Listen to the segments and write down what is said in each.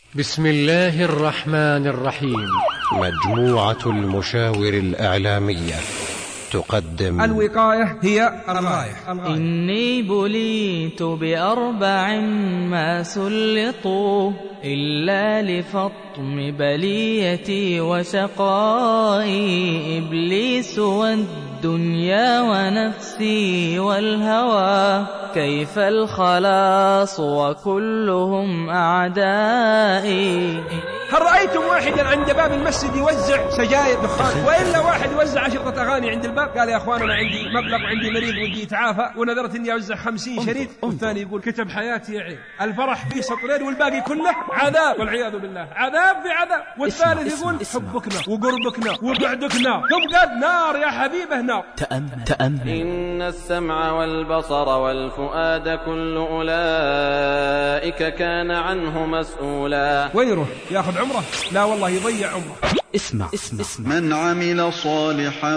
بسم الله الرحمن الرحيم. مجموعة المشاور الإعلامية تقدم الوقاية هي الغاية. إني بليت بأربع ما سلطوا إلا لفطم بليتي وشقائي، إبليس والدنيا ونفسي والهوى، كيف الخلاص وكلهم أعدائي. هل رأيتم واحدا عند باب المسجد يوزع سجاير دخان، وإلا واحد يوزع 10 أغاني عند الباب؟ قال يا أخوان أنا عندي مبلغ وعندي مريض ودي يتعافى ونذرت إني أوزع 50 شريط. والثاني يقول كتب حياتي يا عين، الفرح فيه سطرين والباقي كله عذاب والعياذ بالله، عذاب في عذاب. والثالث يقول حبكنا وقربكنا وبعدكنا، ثم قال نار يا حبيبه نار. تأمل. إن السمع والبصر والفؤاد كل أولئك كان عنه مسؤولا. وين يروح ياخذ عمره؟ لا والله يضيع عمره. اسمع. من عمل صالحا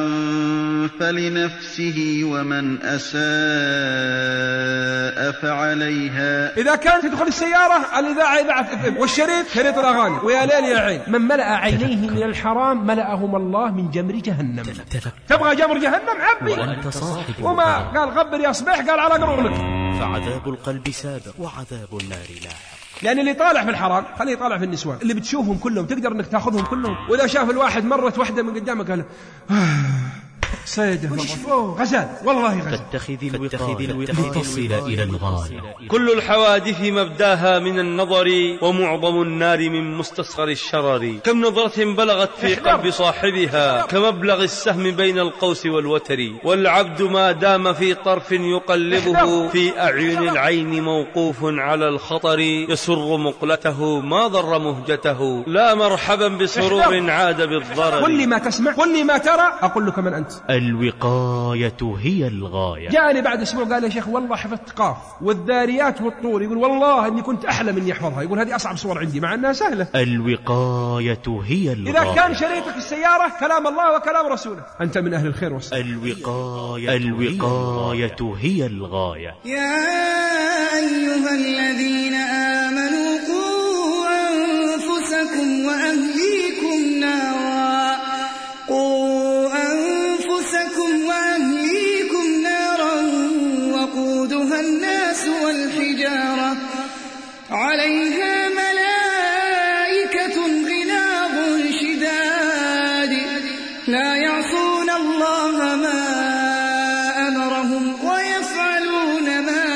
فلنفسه ومن أساء فعليها. إذا كانت تدخل السيارة الإذاعة إذاعة FM والشريط شريط الأغاني، ويا ليل يا عين من ملأ عينيه من الحرام ملأهما الله من جمر جهنم. تبغى جمر جهنم عبي. وما قال غبر يا صبيح، قال على قرونك. فعذاب القلب سابق وعذاب النار لاحق. لأن اللي طالع في الحرام خليه يطالع في النسوان اللي بتشوفهم كلهم، تقدر انك تاخذهم كلهم. واذا شاف الواحد مرت واحدة من قدامك قال سيده غزال، والله غزال. فاتخذ الوقاية لتصل إلى الغاية. كل الحوادث مبداها من النظر، ومعظم النار من مستصغر الشرر. كم نظرة بلغت في قلب صاحبها كمبلغ السهم بين القوس والوتر. والعبد ما دام في طرف يقلبه في أعين العين موقوف على الخطر. يسر مقلته ما ضر مهجته، لا مرحبا بسرور عاد بالضرر. كل ما تسمع كل ما ترى أقول لك من أنت. الوقاية هي الغاية. جاءني بعد أسبوع قال يا شيخ والله حفظت قاف والذاريات والطور، يقول والله إني كنت أحلم إني أحفظها، يقول هذه أصعب صور عندي مع أنها سهلة. الوقاية هي الغاية. إذا كان شريطك السيارة كلام الله وكلام رسوله أنت من أهل الخير والصلاة. الوقاية هي الغاية. يا أيها الذين آمنوا قوا أنفسكم وأهليكم نارا، وقودها الناس والحجارة، عليها ملائكة غلاظ شداد لا يعصون الله ما أمرهم ويفعلون ما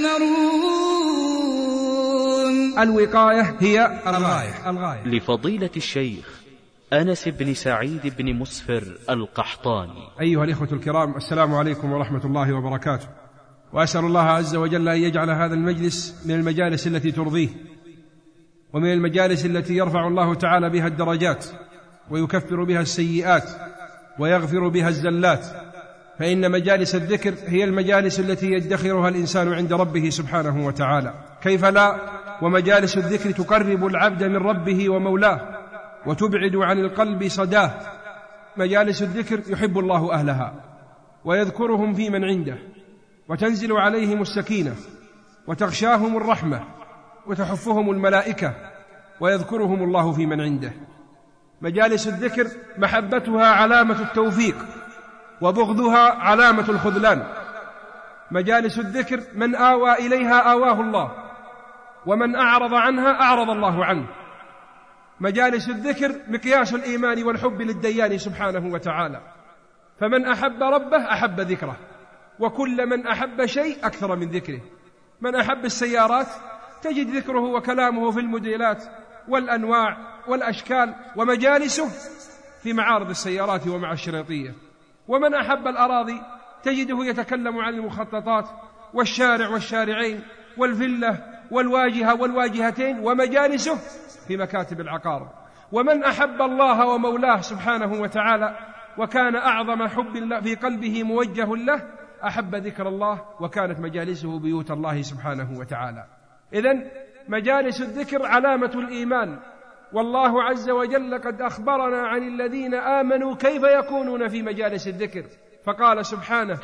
يؤمرون. الوقاية هي الغاية. لفضيلة الشيخ أنس بن سعيد بن مسفر القحطاني. أيها الإخوة الكرام، السلام عليكم ورحمة الله وبركاته. وأسأل الله عز وجل أن يجعل هذا المجلس من المجالس التي ترضيه، ومن المجالس التي يرفع الله تعالى بها الدرجات ويكفر بها السيئات ويغفر بها الزلات. فإن مجالس الذكر هي المجالس التي يدخرها الإنسان عند ربه سبحانه وتعالى. كيف لا ومجالس الذكر تقرب العبد من ربه ومولاه وتبعد عن القلب صداه. مجالس الذكر يحب الله أهلها ويذكرهم في من عنده، وتنزل عليهم السكينة وتغشاهم الرحمة وتحفهم الملائكة ويذكرهم الله في من عنده. مجالس الذكر محبتها علامة التوفيق وبغضها علامة الخذلان. مجالس الذكر من آوى إليها آواه الله، ومن أعرض عنها أعرض الله عنه. مجالس الذكر مقياس الإيمان والحب للديان سبحانه وتعالى. فمن أحب ربه أحب ذكره، وكل من أحب شيء أكثر من ذكره. من أحب السيارات تجد ذكره وكلامه في الموديلات والأنواع والأشكال، ومجالسه في معارض السيارات ومع الشريطية. ومن أحب الأراضي تجده يتكلم عن المخططات والشارع والشارعين والفلة والواجهة والواجهتين، ومجالسه في مكاتب العقار. ومن أحب الله ومولاه سبحانه وتعالى وكان أعظم حب في قلبه موجه له أحب ذكر الله، وكانت مجالسه بيوت الله سبحانه وتعالى. إذن مجالس الذكر علامة الإيمان، والله عز وجل قد أخبرنا عن الذين آمنوا كيف يكونون في مجالس الذكر، فقال سبحانه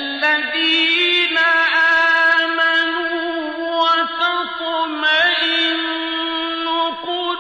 الذين آمنوا وتطمئن قلوبهم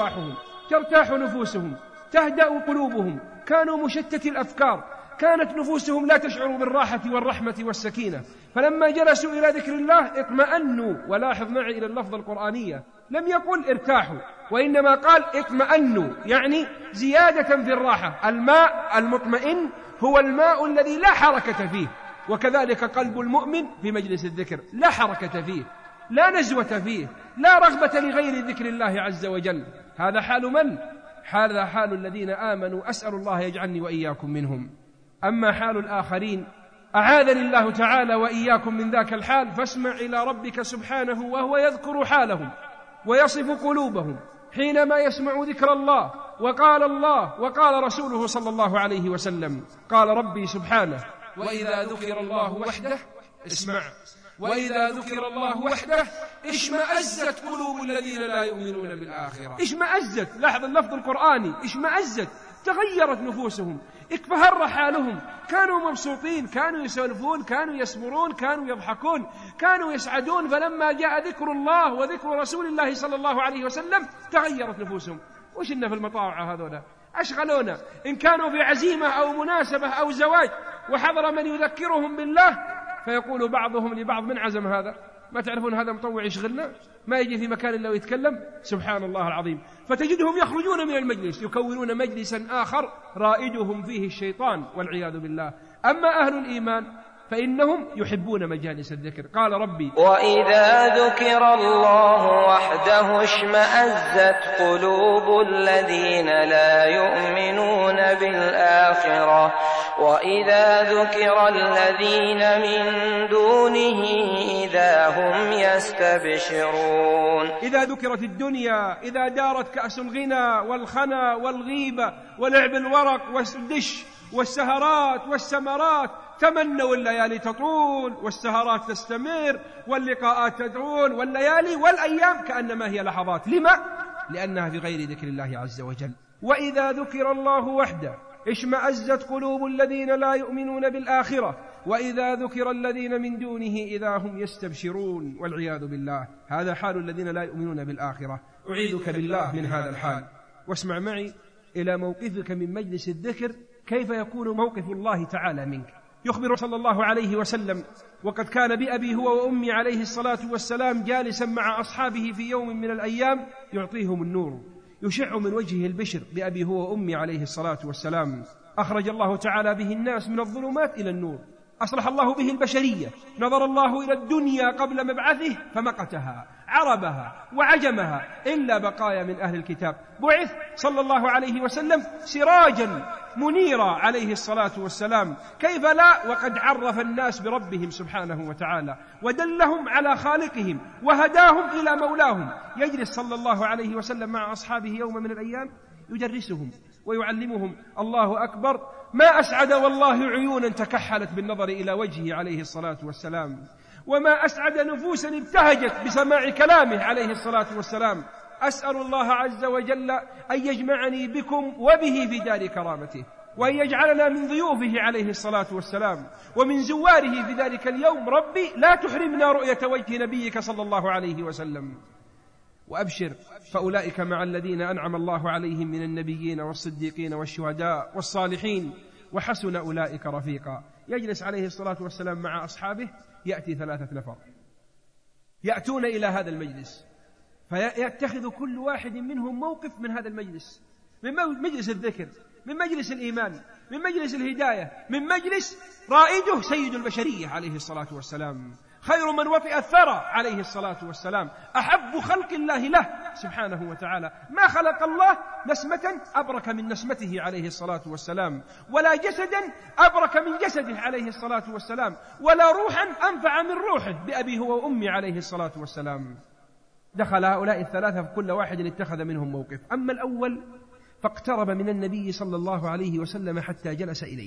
أرواحهم، ترتاح نفوسهم، تهدأ قلوبهم، كانوا مشتت الأفكار، كانت نفوسهم لا تشعر بالراحة والرحمة والسكينة، فلما جلسوا إلى ذكر الله اطمأنوا. ولاحظ معي إلى اللفظ القرآنية، لم يقل ارتاحوا، وإنما قال اطمأنوا، يعني زيادة في الراحة. الماء المطمئن هو الماء الذي لا حركة فيه، وكذلك قلب المؤمن في مجلس الذكر لا حركة فيه، لا نزوة فيه، لا رغبة لغير ذكر الله عز وجل. هذا حال من؟ هذا حال الذين آمنوا، أسأل الله يجعلني وإياكم منهم. أما حال الآخرين أعاذني الله تعالى وإياكم من ذاك الحال، فاسمع إلى ربك سبحانه وهو يذكر حالهم ويصف قلوبهم حينما يسمع ذكر الله وقال رسوله صلى الله عليه وسلم. قال ربي سبحانه: وإذا ذكر الله وحده، اسمع، وإذا ذكر الله وحده اشمأزت قلوب الذين لا يؤمنون بالآخرة. اشمأزت، لاحظ اللفظ القرآني، اشمأزت، تغيرت نفوسهم، اكفهر حالهم، كانوا مبسوطين، كانوا يسولفون، كانوا يسمرون، كانوا يضحكون، كانوا يسعدون، فلما جاء ذكر الله وذكر رسول الله صلى الله عليه وسلم تغيرت نفوسهم. وش إن في المطاوعة هذولا أشغلونا، إن كانوا في عزيمة أو مناسبة أو زواج وحضر من يذكرهم بالله فيقول بعضهم لبعض: من عزم هذا؟ ما تعرفون هذا مطوع يشغلنا، ما يجي في مكان إلا ويتكلم. سبحان الله العظيم. فتجدهم يخرجون من المجلس يكونون مجلسا آخر رائدهم فيه الشيطان والعياذ بالله. أما أهل الإيمان فإنهم يحبون مجالس الذكر. قال ربي: وإذا ذكر الله وحده اشمأزت قلوب الذين لا يؤمنون بالآخرة وإذا ذكر الذين من دونه إذا هم يستبشرون. إذا ذكرت الدنيا، إذا دارت كأس الغنى والخنا والغيبة ولعب الورق والدش والسهرات والسمرات، تمنوا الليالي تطول والسهرات تستمر واللقاءات تدعون والليالي والأيام كأنما هي لحظات. لما؟ لأنها في غير ذكر الله عز وجل. وإذا ذكر الله وحده اشمأزت قلوب الذين لا يؤمنون بالآخرة وإذا ذكر الذين من دونه إذا هم يستبشرون والعياذ بالله. هذا حال الذين لا يؤمنون بالآخرة. أعيذك بالله من هذا الحال. واسمع معي إلى موقفك من مجلس الذكر، كيف يكون موقف الله تعالى منك. يخبر صلى الله عليه وسلم: وقد كان بأبي هو وأمي عليه الصلاة والسلام جالسا مع أصحابه في يوم من الأيام يعطيهم النور، يشع من وجهه البشر بأبي هو وأمي عليه الصلاة والسلام. أخرج الله تعالى به الناس من الظلمات إلى النور، أصلح الله به البشرية. نظر الله إلى الدنيا قبل مبعثه فمقتها، عربها وعجمها إلا بقايا من أهل الكتاب. بعث صلى الله عليه وسلم سراجا منيرا عليه الصلاة والسلام. كيف لا وقد عرف الناس بربهم سبحانه وتعالى ودلهم على خالقهم وهداهم إلى مولاهم. يجلس صلى الله عليه وسلم مع أصحابه يوم من الأيام يدرسهم ويعلمهم. الله أكبر، ما أسعد والله عيونا تكحلت بالنظر إلى وجهه عليه الصلاة والسلام، وما أسعد نفوسا ابتهجت بسماع كلامه عليه الصلاة والسلام. أسأل الله عز وجل أن يجمعني بكم وبه في دار كرامته، وأن يجعلنا من ضيوفه عليه الصلاة والسلام ومن زواره في ذلك اليوم. ربي لا تحرمنا رؤية وجه نبيك صلى الله عليه وسلم. وأبشر، فأولئك مع الذين أنعم الله عليهم من النبيين والصديقين والشهداء والصالحين وحسن أولئك رفيقا. يجلس عليه الصلاة والسلام مع أصحابه، يأتي 3 نفر يأتون إلى هذا المجلس، فيتخذ كل واحد منهم موقف من هذا المجلس، من مجلس الذكر، من مجلس الإيمان، من مجلس الهداية، من مجلس رائده سيد البشرية عليه الصلاة والسلام، خير من وطئ الثرى عليه الصلاة والسلام، أحب خلق الله له سبحانه وتعالى. ما خلق الله نسمة أبرك من نسمته عليه الصلاة والسلام، ولا جسدا أبرك من جسده عليه الصلاة والسلام، ولا روحا أنفع من روحه بأبي هو وأمي عليه الصلاة والسلام. دخل هؤلاء 3 فكل واحد اتخذ منهم موقف. أما الأول فاقترب من النبي صلى الله عليه وسلم حتى جلس إليه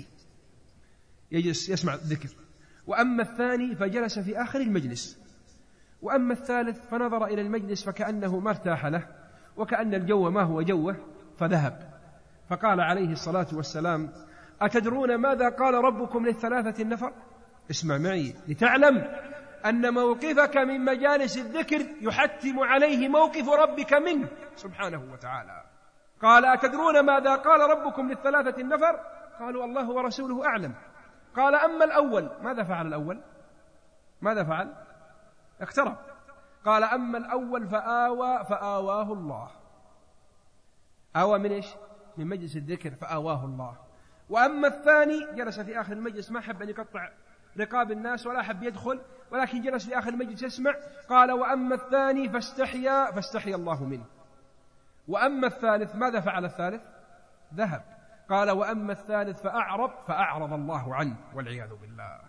يجلس يسمع الذكر. وأما الثاني فجلس في آخر المجلس. وأما الثالث فنظر إلى المجلس فكأنه ما ارتاح له وكأن الجو ما هو جوه فذهب. فقال عليه الصلاة والسلام: أتدرون ماذا قال ربكم لل3 النفر؟ اسمع معي لتعلم أن موقفك من مجالس الذكر يحتم عليه موقف ربك منه سبحانه وتعالى. قال أتدرون ماذا قال ربكم للثلاثة النفر؟ قالوا الله ورسوله أعلم. قال أما الأول، ماذا فعل الأول؟ ماذا فعل؟ اقترب. قال أما الأول فآواه الله. آوى من إيش؟ من مجلس الذكر فآواه الله. وأما الثاني جلس في آخر المجلس، ما حب أن يقطع رقاب الناس ولا حب يدخل، ولكن جلس في آخر المجلس يسمع. قال وأما الثاني فاستحيا الله منه. وأما الثالث، ماذا فعل الثالث؟ ذهب. قال وأما الثالث فأعرض الله عنه والعياذ بالله.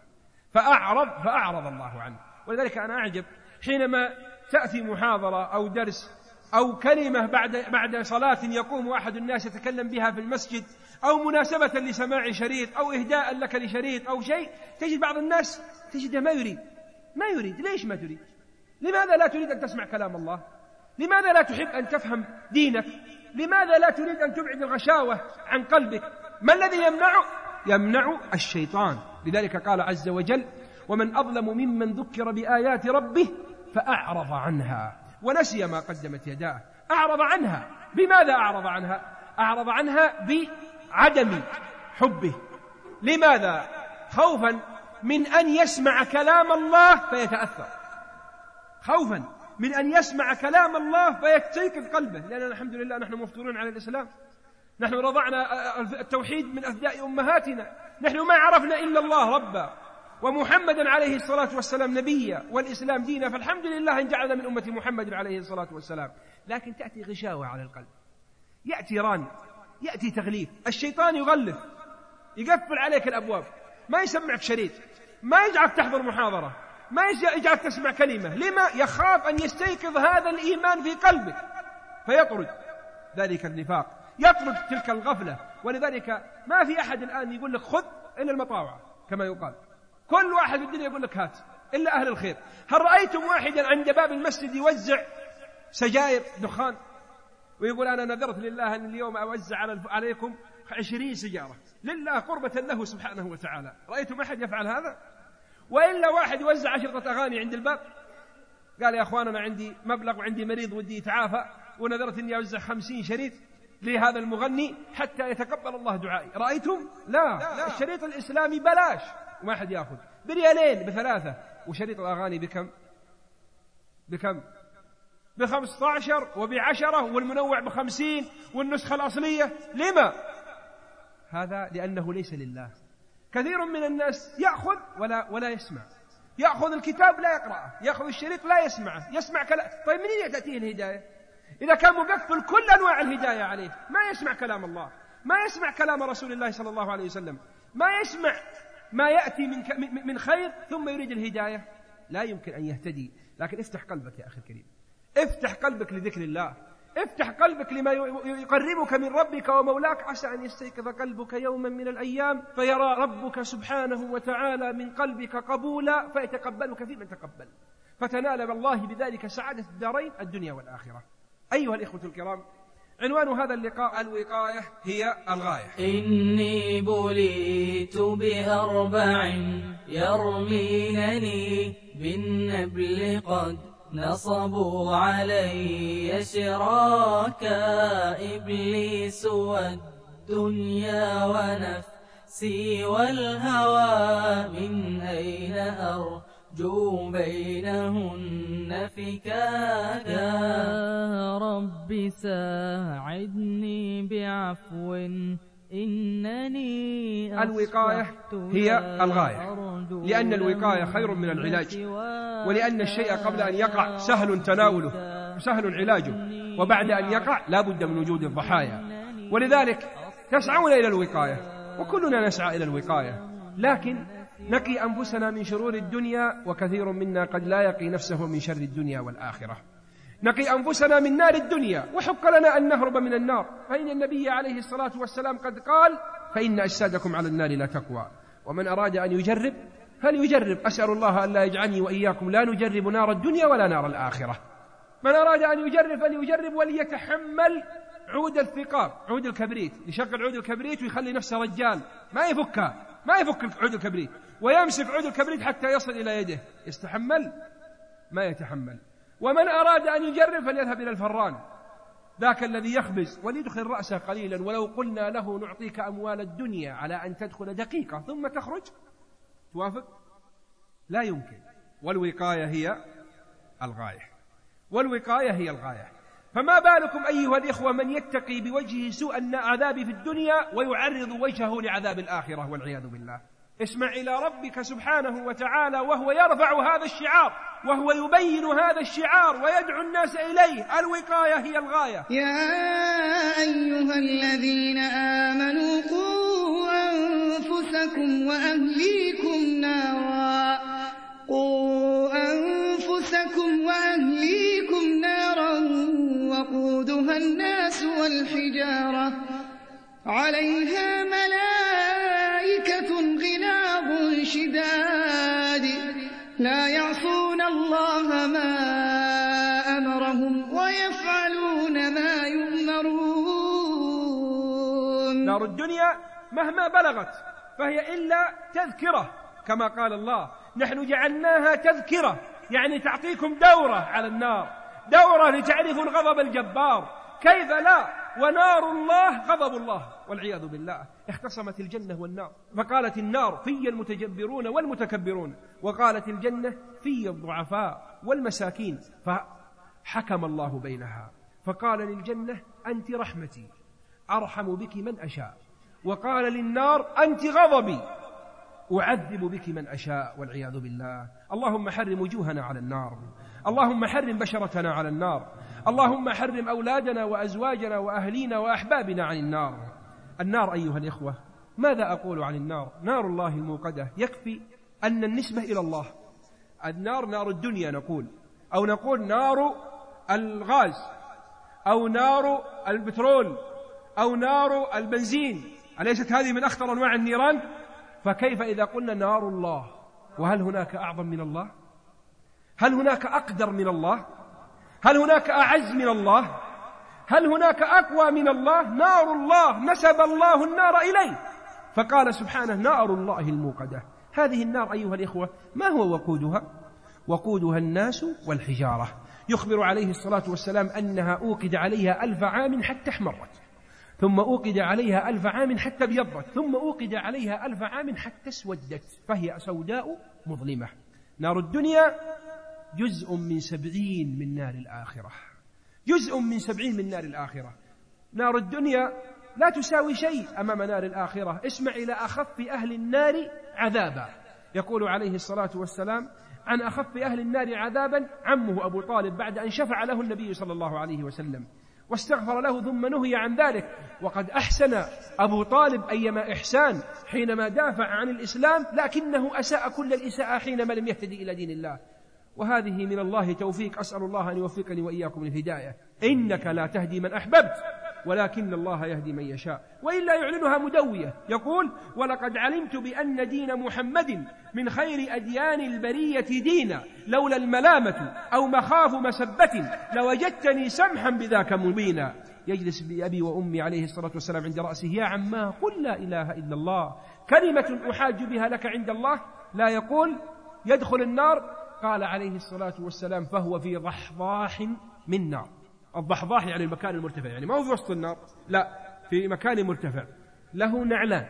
فأعرض الله عنه. ولذلك أنا أعجب حينما تأتي محاضرة أو درس أو كلمة بعد صلاة يقوم أحد الناس يتكلم بها في المسجد، أو مناسبة لسماع شريط أو إهداء لك لشريط أو شيء، تجد بعض الناس تجده ما يريد. ليش ما تريد؟ لماذا لا تريد أن تسمع كلام الله؟ لماذا لا تحب أن تفهم دينك؟ لماذا لا تريد أن تبعد الغشاوة عن قلبك؟ ما الذي يمنع الشيطان. لذلك قال عز وجل ومن أظلم ممن ذكر بآيات ربه فأعرض عنها ونسي ما قدمت يداه. أعرض عنها. بماذا أعرض عنها؟ أعرض عنها بعدم حبه. لماذا؟ خوفا من أن يسمع كلام الله فيتأثر، خوفا من أن يسمع كلام الله فيستيقظ قلبه. لأننا الحمد لله نحن مفطورون على الإسلام، نحن رضعنا التوحيد من أثداء أمهاتنا، نحن ما عرفنا إلا الله ربا ومحمدا عليه الصلاة والسلام نبيا والإسلام دينا، فالحمد لله إن جعلنا من أمة محمد عليه الصلاة والسلام. لكن تأتي غشاوة على القلب، يأتي ران، يأتي تغليف، الشيطان يغلف، يقفل عليك الأبواب، ما يسمعك شريط، ما يجعلك تحضر محاضرة، ما يجعلك تسمع كلمة. لما؟ يخاف أن يستيقظ هذا الإيمان في قلبك فيطرد ذلك النفاق، يطرد تلك الغفلة. ولذلك ما في أحد الآن يقول لك خذ إلا المطاوعة كما يقال، كل واحد في الدنيا يقول لك هات إلا أهل الخير. هل رأيتم واحدا عند باب المسجد يوزع سجائر دخان ويقول أنا نذرت لله أن اليوم أوزع عليكم 20 سجارة لله قربة له سبحانه وتعالى؟ رأيتم أحد يفعل هذا؟ وإلا واحد يوزع 10 أغاني عند الباب، قال يا أخوان أنا عندي مبلغ وعندي مريض ودي يتعافى ونذرت أني أوزع 50 شريط لهذا المغني حتى يتقبل الله دعائي. رأيتم؟ لا. الشريط الإسلامي بلاش وما أحد يأخذ، بريالين ب3، وشريط الأغاني بكم؟ ب15 وب10 والمنوع ب50 والنسخة الأصلية. لما؟ هذا لأنه ليس لله. كثير من الناس يأخذ ولا يسمع، يأخذ الكتاب لا يقرأه، يأخذ الشريط لا يسمعه، يسمع كلام. طيب منين تأتيه الهداية إذا كان مقفل كل أنواع الهداية عليه؟ ما يسمع كلام الله، ما يسمع كلام رسول الله صلى الله عليه وسلم، ما يسمع ما يأتي من خير ثم يريد الهداية، لا يمكن أن يهتدي. لكن افتح قلبك يا أخي الكريم، افتح قلبك لذكر الله، افتح قلبك لما يقربك من ربك ومولاك، عسى أن يستيقظ قلبك يوما من الأيام فيرى ربك سبحانه وتعالى من قلبك قبولا فيتقبلك فيمن تقبل، فتنال بالله بذلك سعادة الدارين الدنيا والآخرة. أيها الإخوة الكرام، عنوان هذا اللقاء الوقاية هي الغاية. إني بليت ب4 يرمينني بالنبل قد نصبوا علي شراكا، إبليس والدنيا ونفسي والهوى، من أين أرجو بينهن فكاكا. يا رب ساعدني بعفو إنني الوقاية هي الغاية، لأن الوقاية خير من العلاج، ولأن الشيء قبل أن يقع سهل تناوله وسهل علاجه، وبعد أن يقع لا بد من وجود الضحايا. ولذلك تسعون إلى الوقاية، وكلنا نسعى إلى الوقاية، لكن نقي أنفسنا من شرور الدنيا، وكثير منا قد لا يقي نفسه من شر الدنيا والآخرة. نقي أنفسنا من نار الدنيا، وحق لنا أن نهرب من النار، فإن النبي عليه الصلاة والسلام قد قال فإن أجسادكم على النار لا تقوى، ومن أراد أن يجرب فليجرب. أسأل الله أن لا يجعلني وإياكم لا نجرب نار الدنيا ولا نار الآخرة. من أراد أن يجرب فليجرب وليتحمل عود الثقاب، عود الكبريت، يشغل عود الكبريت ويخلي نفسه رجال، ما يفك عود الكبريت، ويمسك عود الكبريت حتى يصل إلى يده، يستحمل؟ ما يتحمل. ومن أراد أن يجرب فليذهب إلى الفران، ذاك الذي يخبز وليدخل رأسه قليلا، ولو قلنا له نعطيك أموال الدنيا على أن تدخل دقيقة ثم تخرج، توافق؟ لا يمكن. والوقاية هي الغاية، والوقاية هي الغاية. فما بالكم أيها الإخوة من يتقي بوجهه سوء العذاب في الدنيا ويعرض وجهه لعذاب الآخرة والعياذ بالله. اسمع إلى ربك سبحانه وتعالى وهو يرفع هذا الشعار، وهو يبين هذا الشعار ويدعو الناس إليه. الوقاية هي الغاية. يا أيها الذين آمنوا قوا أنفسكم وأهليكم نارا، قوا أنفسكم وأهليكم نارا وقودها الناس والحجارة عليها ملائكة غلاظ شداد لا يعصون الله ما أمرهم ويفعلون ما يؤمرون. نار الدنيا مهما بلغت فهي إلا تذكرة، كما قال الله نحن جعلناها تذكرة، يعني تعطيكم دورة على النار، دورة لتعرفوا الغضب الجبار. كيف لا؟ ونار الله غضب الله والعياذ بالله. اختصمت الجنة والنار، فقالت النار في المتجبرون والمتكبرون، وقالت الجنة في الضعفاء والمساكين، فحكم الله بينها فقال للجنة أنت رحمتي أرحم بك من أشاء، وقال للنار أنت غضبي أعذب بك من أشاء والعياذ بالله. اللهم حرم وجوهنا على النار، اللهم حرم بشرتنا على النار، اللهم حرم أولادنا وأزواجنا وأهلينا وأحبابنا عن النار. النار أيها الإخوة، ماذا أقول عن النار؟ نار الله الموقدة، يكفي أن النسبة إلى الله. النار نار الدنيا نقول، أو نقول نار الغاز، أو نار البترول، أو نار البنزين، أليست هذه من أخطر أنواع النيران؟ فكيف إذا قلنا نار الله؟ وهل هناك أعظم من الله؟ هل هناك أقدر من الله؟ هل هناك أعز من الله؟ هل هناك أقوى من الله؟ نار الله نسب الله النار إليه، فقال سبحانه نار الله الموقدة. هذه النار أيها الإخوة ما هو وقودها؟ وقودها الناس والحجارة. يخبر عليه الصلاة والسلام أنها أوقد عليها 1000 عام حتى احمرت، ثم أوقد عليها 1000 عام حتى ابيضت، ثم أوقد عليها 1000 عام حتى اسودت، فهي سوداء مظلمة. نار الدنيا جزء من 70 من نار الآخرة، جزء من 70 من نار الآخرة. نار الدنيا لا تساوي شيء أمام نار الآخرة. اسمع إلى أخف أهل النار عذابا، يقول عليه الصلاة والسلام عن أخف أهل النار عذابا عمه أبو طالب، بعد أن شفع له النبي صلى الله عليه وسلم واستغفر له ثم نهي عن ذلك، وقد أحسن أبو طالب أيما إحسان حينما دافع عن الإسلام، لكنه أساء كل الإساءة حينما لم يهتدي إلى دين الله. وهذه من الله توفيق، أسأل الله أن يوفقني وإياكم للهداية. إنك لا تهدي من أحببت ولكن الله يهدي من يشاء. وإلا يعلنها مدوية، يقول ولقد علمت بأن دين محمد من خير أديان البرية دينا، لولا الملامة أو مخاف مسبة لوجدتني سمحا بذاك مبينا. يجلس بأبي وأمي عليه الصلاة والسلام عند رأسه، يا عماه قل لا إله إلا الله كلمة أحاج بها لك عند الله، لا يقول يدخل النار. قال عليه الصلاة والسلام فهو في ضحضاح من نار. الضحضاح يعني المكان المرتفع، يعني ما هو في وسط النار، لا، في مكان مرتفع، له نعلان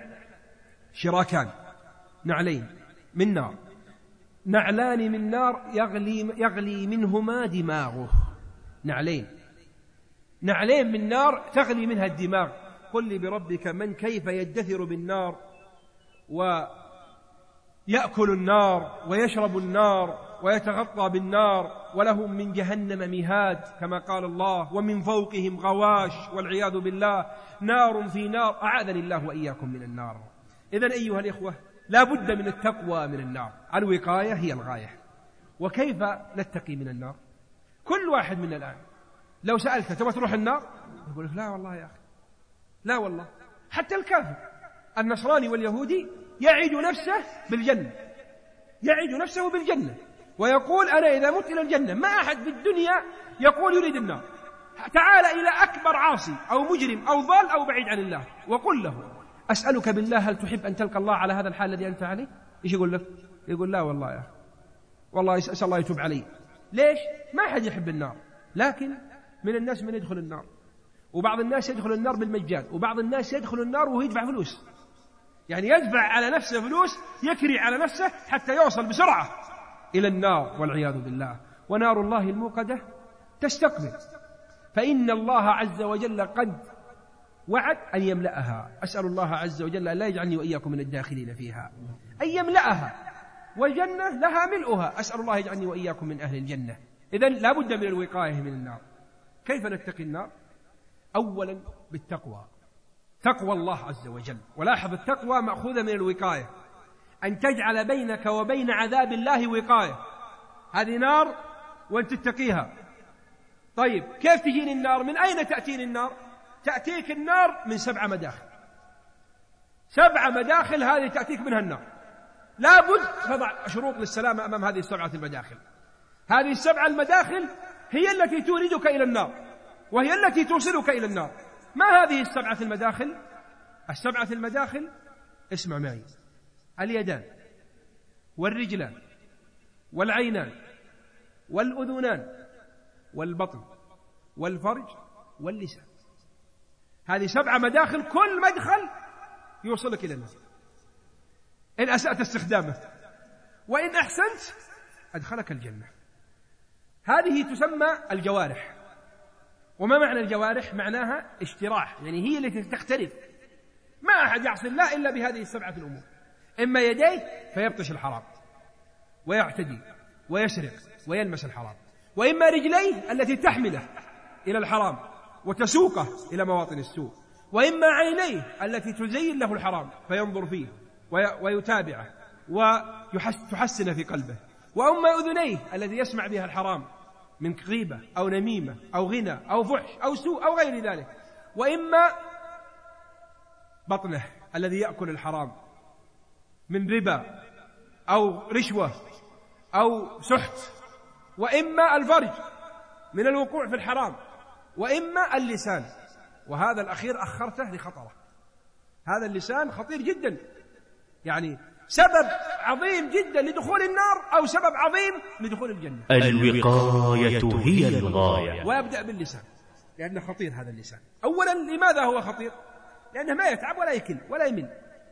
شراكان، نعلين من نار، نعلان من نار يغلي منهما دماغه. نعلين من نار تغلي منها الدماغ. قل لي بربك من كيف يدثر بالنار ويأكل النار ويشرب النار ويتغطى بالنار، ولهم من جهنم مهاد كما قال الله، ومن فوقهم غواش والعياذ بالله. نار في نار، أعاذني الله وإياكم من النار. إذن أيها الإخوة لا بد من التقوى من النار، الوقاية هي الغاية. وكيف نتقي من النار؟ كل واحد منا الآن لو سألته تبغى تروح النار؟ يقول لك لا والله يا أخي، لا والله. حتى الكافر النصراني واليهودي يعد نفسه بالجنة، يعد نفسه بالجنة ويقول أنا إذا مت إلى الجنة. ما أحد في الدنيا يقول يريد النار. تعال إلى أكبر عاصي أو مجرم أو ضال أو بعيد عن الله وقل له أسألك بالله هل تحب أن تلقى الله على هذا الحال الذي أنت عليه؟ إيش يقول لك؟ يقول لا والله يا أخي، والله أسأل الله يتوب علي. ليش؟ ما أحد يحب النار، لكن من الناس من يدخل النار، وبعض الناس يدخل النار بالمجان، وبعض الناس يدخل النار وهو يدفع فلوس، يعني يدفع على نفسه فلوس، يكري على نفسه حتى يوصل بسرعة إلى النار والعياذ بالله. ونار الله الموقدة تستقبل، فإن الله عز وجل قد وعد أن يملأها. أسأل الله عز وجل أن لا يجعلني وإياكم من الداخلين فيها، أن يملأها، والجنة لها ملؤها. أسأل الله يجعلني وإياكم من أهل الجنة. إذن لا بد من الوقاية من النار. كيف نتقي النار؟ أولا بالتقوى، تقوى الله عز وجل. ولاحظ التقوى مأخوذة من الوقاية، أن تجعل بينك وبين عذاب الله وقاية. هذه نار وأن تتقيها. طيب كيف تجيني النار؟ من أين تأتيني النار؟ تأتيك النار من 7 مداخل، 7 مداخل هذه تأتيك منها النار. لا بد تضع شروط للسلامة أمام هذه 7 المداخل. هذه 7 المداخل هي التي توردك إلى النار، وهي التي توصلك إلى النار. ما هذه 7 المداخل؟ 7 المداخل اسمع معي: اليدان، والرجلان، والعينان، والأذنان، والبطن، والفرج، واللسان. هذه 7 مداخل، كل مدخل يوصلك إلى النار إن أسأت استخدامه، وإن أحسنت أدخلك الجنة. هذه تسمى الجوارح. وما معنى الجوارح؟ معناها اشتراح، يعني هي التي تختلف. ما أحد يعصي الله إلا بهذه 7 الأمور: إما يديه فيبطش الحرام ويعتدي ويسرق ويلمس الحرام، وإما رجليه التي تحمله إلى الحرام وتسوقه إلى مواطن السوء، وإما عينيه التي تزين له الحرام فينظر فيه ويتابعه وتحسن في قلبه، وأما أذنيه التي يسمع بها الحرام من غيبة أو نميمة أو غنى أو فحش أو سوء أو غير ذلك، وإما بطنه الذي يأكل الحرام من ربا أو رشوة أو سحت، وإما الفرج من الوقوع في الحرام، وإما اللسان. وهذا الأخير أخرته لخطره. هذا اللسان خطير جدا، يعني سبب عظيم جدا لدخول النار أو سبب عظيم لدخول الجنة. الوقاية هي الغاية. ويبدأ باللسان لأنه خطير هذا اللسان. أولا لماذا هو خطير؟ لأنه ما يتعب ولا يكل ولا يمل.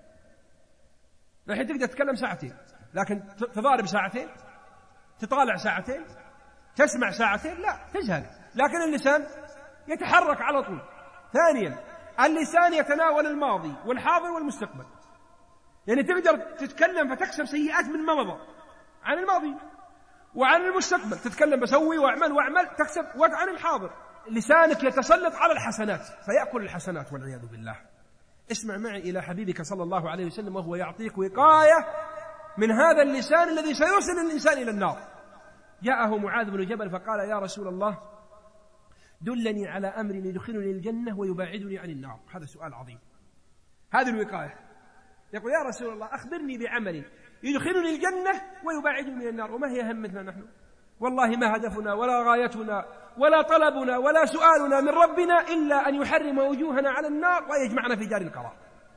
الحين تقدر تتكلم ساعتين، لكن تضارب ساعتين، تطالع ساعتين، تسمع ساعتين، لا تزهق. لكن اللسان يتحرك على طول. ثانيا اللسان يتناول الماضي والحاضر والمستقبل، يعني تقدر تتكلم فتكسب سيئات من مضى عن الماضي، وعن المستقبل تتكلم بسوي وأعمل تكسب عن الحاضر. لسانك يتسلط على الحسنات فيأكل الحسنات والعياذ بالله. اسمع معي إلى حبيبك صلى الله عليه وسلم وهو يعطيك وقاية من هذا اللسان الذي سيوصل الإنسان إلى النار. جاءه معاذ بن جبل فقال: يا رسول الله دلني على أمر يدخلني الجنة ويباعدني عن النار. هذا سؤال عظيم. هذه الوقاية. يقول: يا رسول الله أخبرني بعمل يدخلني الجنة ويباعدني من النار. وما هي همتنا نحن؟ والله ما هدفنا ولا غايتنا ولا طلبنا ولا سؤالنا من ربنا إلا أن يحرم وجوهنا على النار ويجمعنا في دار القرار.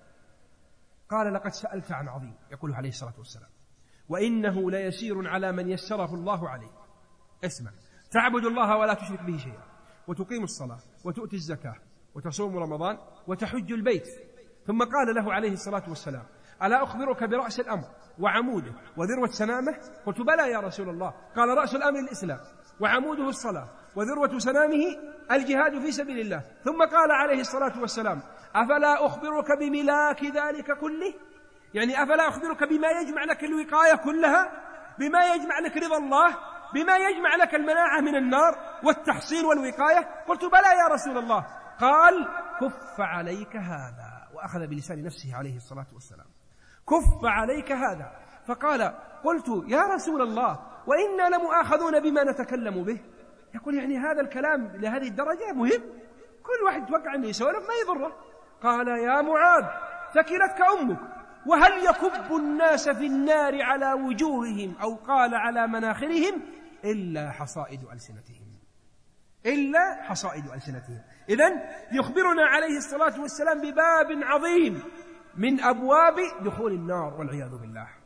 قال: لقد سألت عن عظيم. يقول عليه الصلاة والسلام: وإنه ليسير على من يسره الله عليه. اسمع: تعبد الله ولا تشرك به شيئا، وتقيم الصلاة، وتؤتي الزكاة، وتصوم رمضان، وتحج البيت. ثم قال له عليه الصلاة والسلام: ألا أخبرك برأس الأمر وعموده وذروة سنامه؟ قلت: بلى يا رسول الله. قال: رأس الأمر الإسلام، وعموده الصلاة، وذروة سنامه الجهاد في سبيل الله. ثم قال عليه الصلاة والسلام: أفلا أخبرك بملاك ذلك كله؟ يعني أفلا أخبرك بما يجمع لك الوقاية كلها، بما يجمع لك رضا الله، بما يجمع لك المناعة من النار والتحصين والوقاية؟ قلت: بلى يا رسول الله. قال: كف عليك هذا. وأخذ بلسان نفسه عليه الصلاة والسلام: كف عليك هذا. فقال: قلت: يا رسول الله وإنا لمؤاخذون بما نتكلم به. يقول: يعني هذا الكلام لهذه الدرجة مهم؟ كل واحد يتوقع أنه يسولف ما يضره. قال: يا معاذ ثكلتك أمك، وهل يكب الناس في النار على وجوههم أو قال على مناخرهم إلا حصائد ألسنتهم، إلا حصائد ألسنتهم. إذن يخبرنا عليه الصلاة والسلام بباب عظيم من أبواب دخول النار والعياذ بالله.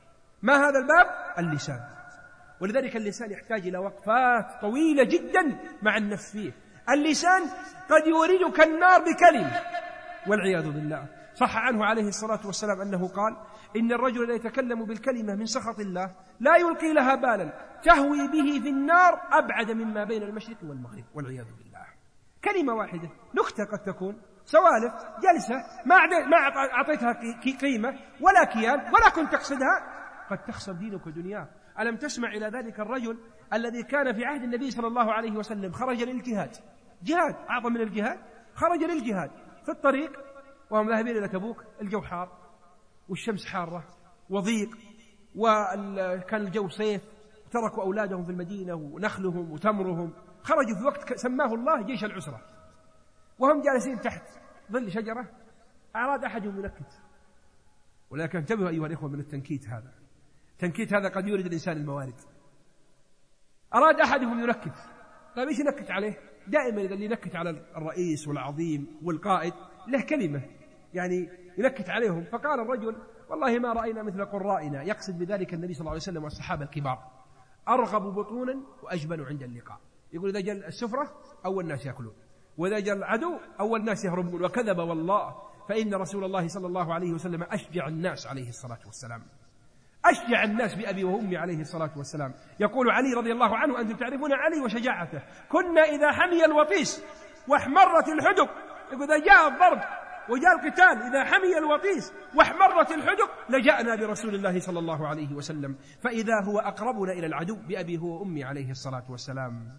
ما هذا الباب؟ اللسان. ولذلك اللسان يحتاج إلى وقفات طويلة جدا مع النفس فيه. اللسان قد يوردك النار بكلمة والعياذ بالله. صح عنه عليه الصلاة والسلام أنه قال: إن الرجل لا يتكلم بالكلمة من سخط الله لا يلقي لها بالا تهوي به في النار أبعد مما بين المشرق والمغرب والعياذ بالله. كلمة واحدة، نكتة قد تكون، سوالف، جلسة ما أعطيتها قيمة ولا كيان ولا كنت تقصدها، قد تخسر دينك ودنياك. ألم تسمع إلى ذلك الرجل الذي كان في عهد النبي صلى الله عليه وسلم خرج للجهاد، جهاد أعظم من الجهاد، خرج للجهاد في الطريق وهم ذاهبين إلى تبوك، الجو حار والشمس حارة وضيق، وكان الجو صيف، تركوا أولادهم في المدينة ونخلهم وتمرهم، خرجوا في وقت سماه الله جيش العسرة، وهم جالسين تحت ظل شجرة. أراد أحدهم ينكت، ولكن انتبهوا أيها الإخوة من التنكيت هذا، التنكيت هذا قد يورد الإنسان الموارد. أراد أحدهم ينكت، طيب إيش ينكت عليه؟ دائما إذا اللي ينكت على الرئيس والعظيم والقائد له كلمة يعني ينكت عليهم. فقال الرجل: والله ما رأينا مثل قرائنا، يقصد بذلك النبي صلى الله عليه وسلم والصحابة الكبار، أرغب بطونا وأجبن عند اللقاء. يقول إذا جاء السفرة أول ناس يأكلون، وإذا جاء العدو أول ناس يهربون. وكذب والله، فإن رسول الله صلى الله عليه وسلم أشجع الناس عليه الصلاة والسلام، أشجع الناس بأبي وأمي عليه الصلاة والسلام. يقول علي رضي الله عنه: أنتم تعرفون علي وشجاعته، كنا إذا حمي الوطيس واحمرت الحدق، يقول إذا جاء الضرب وجاء القتال، إذا حمي الوطيس واحمرت الحدق لجأنا برسول الله صلى الله عليه وسلم، فإذا هو أقربنا إلى العدو بأبي هو وأمي عليه الصلاة والسلام.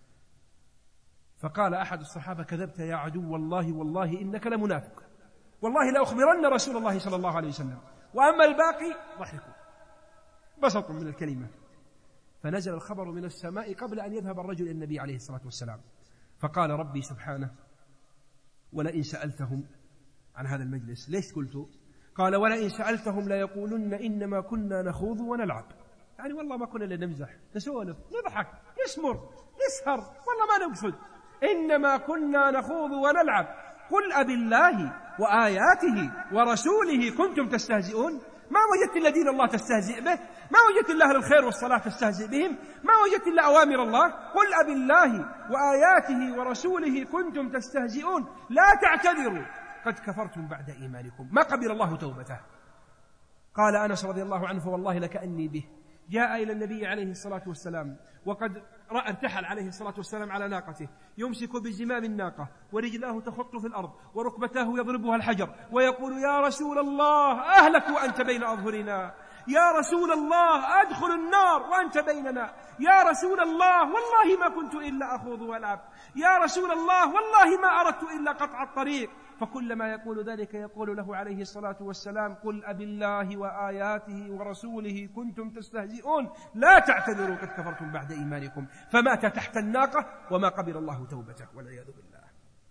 فقال أحد الصحابة: كذبت يا عدو الله، والله إنك لمنافق، والله لأخبرن رسول الله صلى الله عليه وسلم. وأما الباقي ضحكوا، بسطوا من الكلمة. فنزل الخبر من السماء قبل أن يذهب الرجل إلى النبي عليه الصلاة والسلام، فقال ربي سبحانه: ولئن سألتهم عن هذا المجلس. ليش قلت؟ قال: ولئن سألتهم ليقولن إنما كنا نخوض ونلعب، يعني والله ما كنا نمزح نسولف نضحك نسمر نسهر، والله ما نقصد، إنما كنا نخوض ونلعب. قل أبي الله وآياته ورسوله كنتم تستهزئون. ما وجدت إلا دين الله تستهزئ به، ما وجدت إلا أهل الخير والصلاة تستهزئ بهم، ما وجدت إلا أوامر الله. قل أبي الله وآياته ورسوله كنتم تستهزئون لا تعتذروا قد كفرتم بعد إيمانكم. ما قبل الله توبته. قال أنس رضي الله عنه: فوالله لكأني به جاء إلى النبي عليه الصلاة والسلام وقد ارتحل عليه الصلاة والسلام على ناقته، يمسك بزمام الناقة ورجلاه تخط في الأرض وركبتاه يضربها الحجر، ويقول: يا رسول الله أهلك وأنت بين أظهرنا، يا رسول الله أدخل النار وأنت بيننا، يا رسول الله والله ما كنت إلا أخوض وألعب، يا رسول الله والله ما أردت إلا قطع الطريق. فكلما يقول ذلك يقول له عليه الصلاة والسلام: قل أبي الله وآياته ورسوله كنتم تستهزئون لا تعتذروا قد كفرتم بعد إيمانكم. فمات تحت الناقة وما قبل الله توبته والعياذ بالله.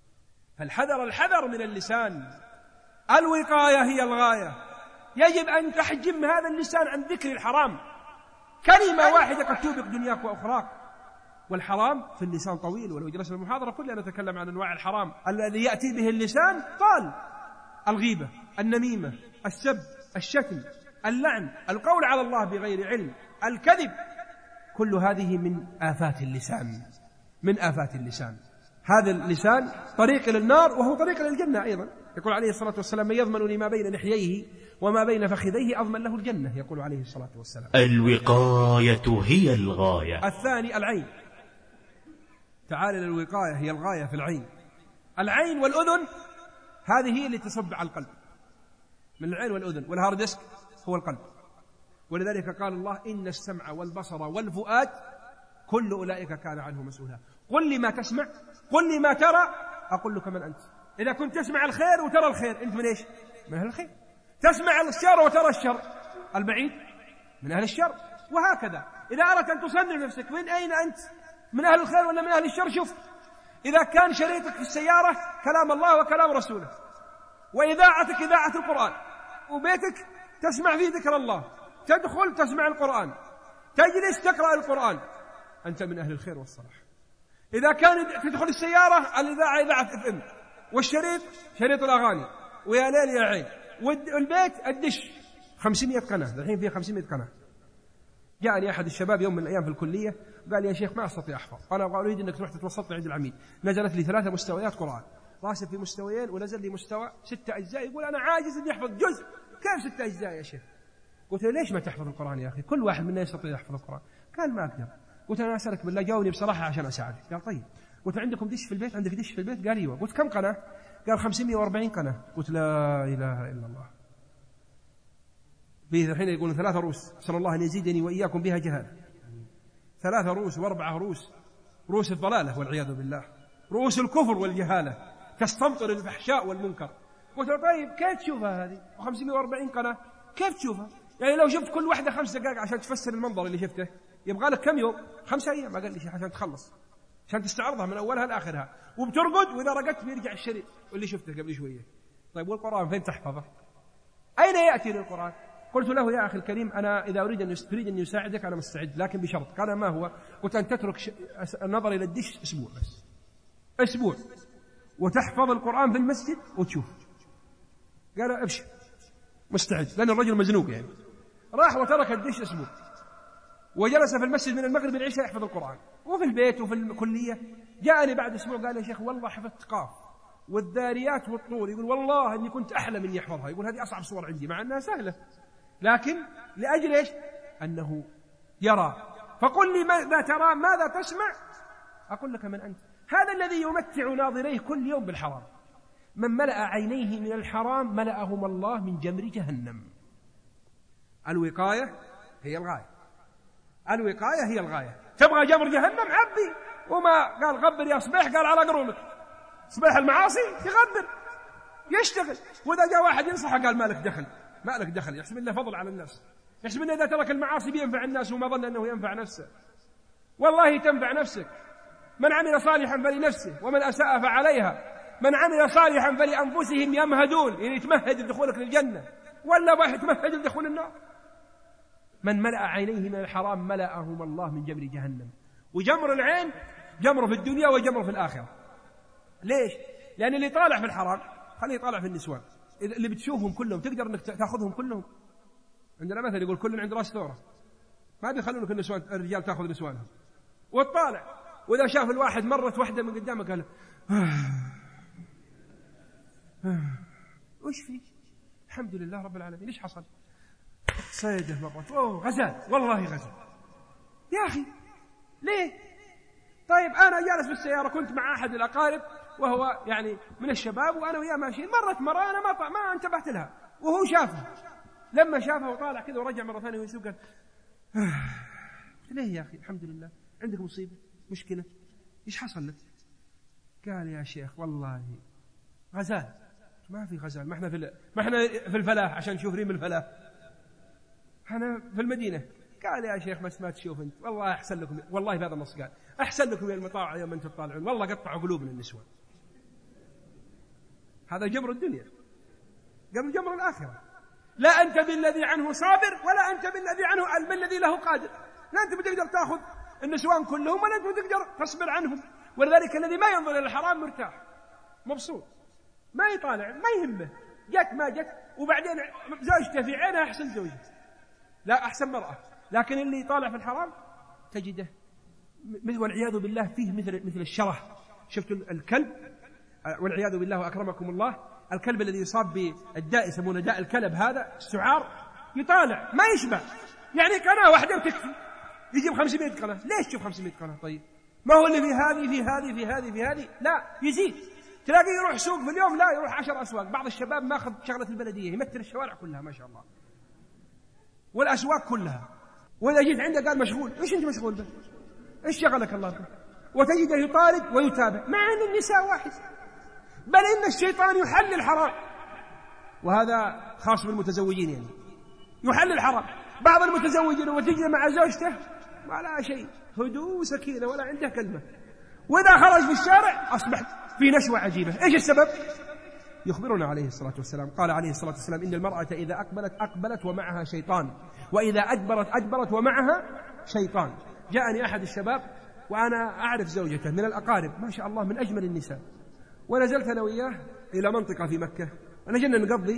فالحذر من اللسان، الوقاية هي الغاية. يجب أن تحجم هذا اللسان عن ذكر الحرام. كلمة واحدة قد توبق دنياك وأخراك. والحرام في اللسان طويل، ولو جلسنا المحاضرة كلها نتكلم عن أنواع الحرام الذي يأتي به اللسان طال: الغيبة، النميمة، السب، الشتم، اللعن، القول على الله بغير علم، الكذب، كل هذه من آفات اللسان، من آفات اللسان. هذا اللسان طريق إلى النار وهو طريق إلى الجنة أيضا. يقول عليه الصلاة والسلام: من يضمن لي ما بين لحييه وما بين فخذيه أضمن له الجنة، يقول عليه الصلاة والسلام. الوقاية هي الغاية. الثاني العين. تعال إلى الوقاية، هي الغاية في العين. العين والأذن هذه هي اللي تصب على القلب، من العين والأذن، والهاردسك هو القلب. ولذلك قال الله: إن السمع والبصر والفؤاد كل أولئك كان عنه مسؤولا. قل لي ما تسمع، قل لي ما ترى، أقول لك من أنت. إذا كنت تسمع الخير وترى الخير، أنت من إيش؟ من أهل الخير. تسمع الشر وترى الشر، البعيد من أهل الشر. وهكذا إذا أردت أن تصنف نفسك من أين أنت، من أهل الخير ولا من أهل الشر. شوف، إذا كان شريطك في السيارة كلام الله وكلام رسوله، وإذاعتك إذاعة القرآن، وبيتك تسمع فيه ذكر الله، تدخل تسمع القرآن، تجلس تقرأ القرآن، أنت من أهل الخير والصلاح. إذا كان تدخل السيارة الإذاعة إذاعة FM، والشريط شريط الأغاني، ويا ليل يا عين، والبيت الدش 500 قناة، الحين فيها 500 قناة. جاءني أحد الشباب يوم من الأيام في الكلية قال لي يا شيخ ما أستطيع أحفظ، أنا أريد أنك تروح تتوسط عند العميد. نزلت لي 3 مستويات قرآن، راسب في مستويين ونزل لي مستوى 6 أجزاء. يقول أنا عاجز أني أحفظ جزء، كيف 6 أجزاء يا شيخ؟ قلت له ليش ما تحفظ القرآن يا أخي؟ كل واحد منا يستطيع يحفظ القرآن. قال ما أقدر. قلت أنا أسألك بالله جاوني بصراحة عشان أساعدك. قال طيب. قلت عندكم دش في البيت؟ عندك دش في البيت؟ قال ايوه. قلت كم قناة؟ قال 540 قناة. قلت لا إله إلا الله. به الحين يقولون 3 رؤوس، أسأل الله أن يزيدني وإياكم بها جهالة. 3 رؤوس و4 رؤوس، رؤوس الضلالة والعياذ بالله، رؤوس الكفر والجهالة، تستمطر الفحشاء والمنكر. قلت له طيب كيف تشوفها هذه؟ 540 قناة كيف تشوفها؟ يعني لو شفت كل واحدة 5 دقائق عشان تفسر المنظر اللي شفته يبغى لك كم يوم؟ 5 أيام أقل شيء عشان تخلص، عشان تستعرضها من أولها لآخرها، وبترقد وإذا رقدت بيرجع الشريط واللي شفته قبل شوية. طيب والقرآن فين تحفظه؟ أين يأتي للقرآن؟ قلت له يا أخي الكريم أنا إذا أريد أن يساعدك أنا مستعد، لكن بشرط. قال ما هو؟ قلت أن تترك النظر إلى الدش أسبوع بس، أسبوع، وتحفظ القرآن في المسجد وتشوف. قال أبشر مستعد، لأن الرجل مزنوق يعني. راح وترك الدش أسبوع، وجلس في المسجد من المغرب العشاء يحفظ القرآن، وفي البيت وفي الكلية. جاءني بعد أسبوع قال يا شيخ والله حفظت قاف والذاريات والطور. يقول والله إني كنت أحلم إني أحفظها. يقول هذه أصعب صور عندي مع أنها سهلة، لكن لأجل إيش؟ أنه يرى. فقل لي ماذا ترى؟ ماذا تسمع؟ أقول لك من أنت. هذا الذي يمتع ناظريه كل يوم بالحرام. من ملأ عينيه من الحرام ملأهما الله من جمر جهنم. الوقاية هي الغاية، الوقاية هي الغاية. تبغى جمر جهنم عبي، وما قال غبر يا صبيح، قال على قرونك. صبيح المعاصي يغبر يشتغل، وإذا جاء واحد ينصحه قال مالك دخل، مالك دخل، يحسب انه فضل على الناس، يحسب انه إذا ترك المعاصي بينفع الناس وما ظن أنه ينفع نفسه. والله تنفع نفسك. من عمل صالحا فلنفسه ومن أساء فعليها. من عمل صالحا فلأنفسهم يمهدون، يعني يتمهد لدخولك للجنة ولا واحد يتمهد لدخول النار. من ملأ عينيه من الحرام ملأهما الله من جمر جهنم. وجمر العين جمر في الدنيا وجمر في الآخرة. ليش؟ لأن اللي طالع في الحرام خليه يطالع في النسوان، اللي بتشوفهم كلهم تقدر انك تاخذهم كلهم. عندنا مثل يقول كل عند راس ثوره، ما بيخلونك النسوان الرجال تاخذ نسوانهم. وتطالع، واذا شاف الواحد مرت واحده من قدامه قال وش في؟ الحمد لله رب العالمين. ايش حصل؟ صيده مرت، اوه غزال، والله غزال. يا اخي ليه؟ طيب انا جالس بالسياره كنت مع احد الاقارب وهو يعني من الشباب، وأنا وياه ماشيين، مرت مرة أنا ما انتبهت لها، وهو شافها. لما شافها وطالع كذا ورجع مرة ثانية ويسوق قال ليه يا أخي؟ الحمد لله. عندك مصيبة؟ مشكلة؟ إيش حصل لك؟ قال يا شيخ والله غزال. ما في غزال، ما احنا في الفلاح عشان نشوف ريم الفلاح، احنا في المدينة. قال يا شيخ بس ما تشوف انت، والله أحسن لكم، والله بهذا النص قال أحسن لكم من المطاع يوم أنتم تطالعون، والله قطعوا قلوبنا النسوان. هذا جمر الدنيا قبل جمر الآخرة. لا أنت بالذي عنه صابر ولا أنت بالذي عنه بالذي له قادر. لا أنت بتقدر تأخذ النسوان كلهم ولا أنت بتقدر تصبر عنهم. ولذلك الذي ما ينظر إلى الحرام مرتاح مبسوط، ما يطالع، ما يهمه جت ما جت، وبعدين زوجته في عينها أحسن زوجة، لا أحسن مرأة. لكن اللي يطالع في الحرام تجده والعياذ بالله فيه مثل الشره. شفتوا الكلب والعياذ بالله أكرمكم الله، الكلب الذي يصاب بالداء يسمونه داء الكلب، هذا السعار، يطالع ما يشبع، يعني قناة واحدة وتكفي، يجيب 500 قناة. ليش تشوف 500 قناة؟ طيب ما هو اللي في هذه في هذه في هذه في هذه؟ لا يزيد. تلاقيه يروح سوق في اليوم، لا يروح 10 أسواق. بعض الشباب ماخذ شغلة البلدية يمثل الشوارع كلها ما شاء الله والأسواق كلها، وإذا جيت عنده قال مشغول. إيش أنت مشغول به؟ إيش شغلك الله بك؟ وتجده يطالب ويتابع، مع أن النساء واحد، بل إن الشيطان يحل الحرام، وهذا خاص بالمتزوجين، يعني يحل الحرام. بعض المتزوجين وتجد مع زوجته ولا شيء، هدوء وسكينة ولا عنده كلمة، وإذا خرج في الشارع أصبح في نشوة عجيبة. إيش السبب؟ يخبرنا عليه الصلاة والسلام، قال عليه الصلاة والسلام إن المرأة إذا أقبلت ومعها شيطان، وإذا أدبرت ومعها شيطان. جاءني أحد الشباب وأنا أعرف زوجته من الأقارب ما شاء الله من أجمل النساء، ونزلت أنا وياه إلى منطقة في مكة، نجلنا نقضي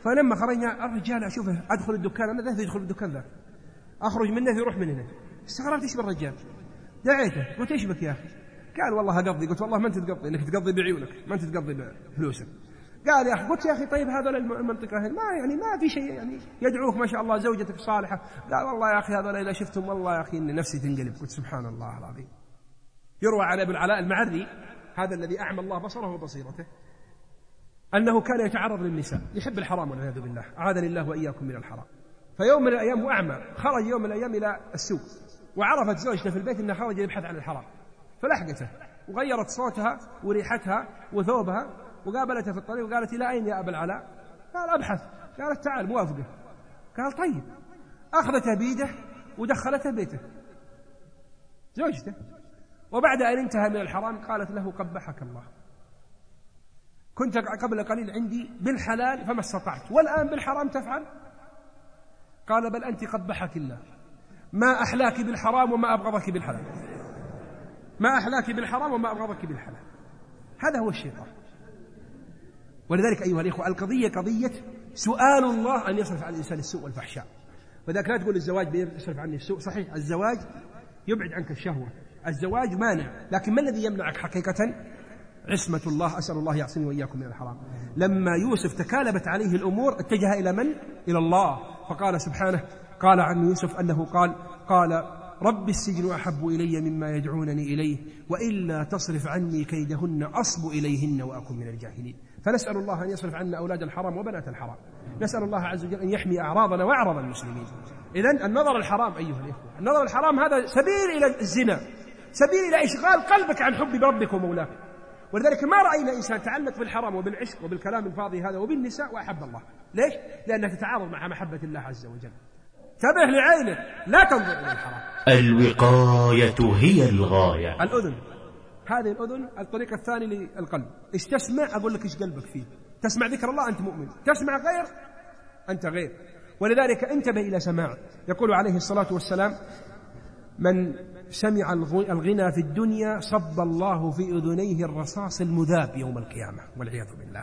فلما خرجنا الرجال أشوفه أدخل الدكان، أنا ذهب يدخل الدكان ذا، أخرج منه يروح من هنا. استغربت إيش بالرجال، دعيته قلت إيش بك يا أخي؟ قال والله أقضي. قلت والله ما أنت تقضي، إنك تقضي بعيونك، ما أنت تقضي بفلوسك. قال يا أخي، قلت يا أخي طيب هذول المنطقة هنا ما في شيء يعني يدعوك ما شاء الله زوجتك صالحة. قال والله يا أخي هذول إذا شفتم والله يا أخي إن نفسي تنقلب. قلت سبحان الله العظيم. يروى عن أبي العلاء المعري هذا الذي أعمى الله بصره وبصيرته أنه كان يتعرض للنساء، يحب الحرام والعياذ بالله، أعاذني الله وإياكم من الحرام. فيوم من الأيام وأعمى خرج يوم من الأيام إلى السوق، وعرفت زوجته في البيت أنه خرج يبحث عن الحرام، فلحقته وغيرت صوتها وريحتها وثوبها، وقابلته في الطريق وقالت إلى أين يا أبا العلاء؟ قال أبحث. قالت تعال موافقة. قال طيب. أخذته بيده ودخلته بيته زوجته، وبعد أن انتهى من الحرام قالت له قبحك الله، كنت قبل قليل عندي بالحلال فما استطعت، والآن بالحرام تفعل. قال بل أنت قبحك الله، ما أحلاك بالحرام وما أبغضك بالحلال، ما أحلاك بالحرام وما أبغضك بالحلال. هذا هو الشيطان. ولذلك أيها الإخوة القضية قضية سؤال الله أن يصرف عن الإنسان السوء والفحشاء. وذلك لا تقول الزواج بيصرف عني السوء، صحيح الزواج يبعد عنك الشهوة، الزواج مانع، لكن ما الذي يمنعك حقيقة؟ عصمة الله. أسأل الله يعصمني وإياكم من الحرام. لما يوسف تكالبت عليه الأمور اتجه إلى من؟ إلى الله. فقال سبحانه، قال عن يوسف أنه قال رب السجن أحب إلي مما يدعونني إليه وإلا تصرف عني كيدهن أصب إليهن وأكن من الجاهلين. فنسأل الله أن يصرف عنا أولاد الحرام وبنات الحرام. نسأل الله عز وجل أن يحمي أعراضنا وأعراض المسلمين. إذن النظر الحرام أيها الإخوة، النظر الحرام هذا سبيل إلى الزنا، سبيل إلى إشغال قلبك عن حب ربك ومولاك. ولذلك ما رأينا إنسان تعلق بالحرام وبالعشق وبالكلام الفاضي هذا وبالنساء وأحب الله. ليش؟ لأنك تتعارض مع محبة الله عز وجل. انتبه لعينك، لا تنظر إلى الحرام. الوقاية هي الغاية. الأذن، هذه الأذن الطريق الثاني للقلب. إيش تسمع؟ أقول لك إيش قلبك فيه. تسمع ذكر الله أنت مؤمن، تسمع غير أنت غير. ولذلك انتبه إلى سماع. يقول عليه الصلاة والسلام من سمع الغنى في الدنيا صب الله في أذنيه الرصاص المذاب يوم القيامة والعياذ بالله.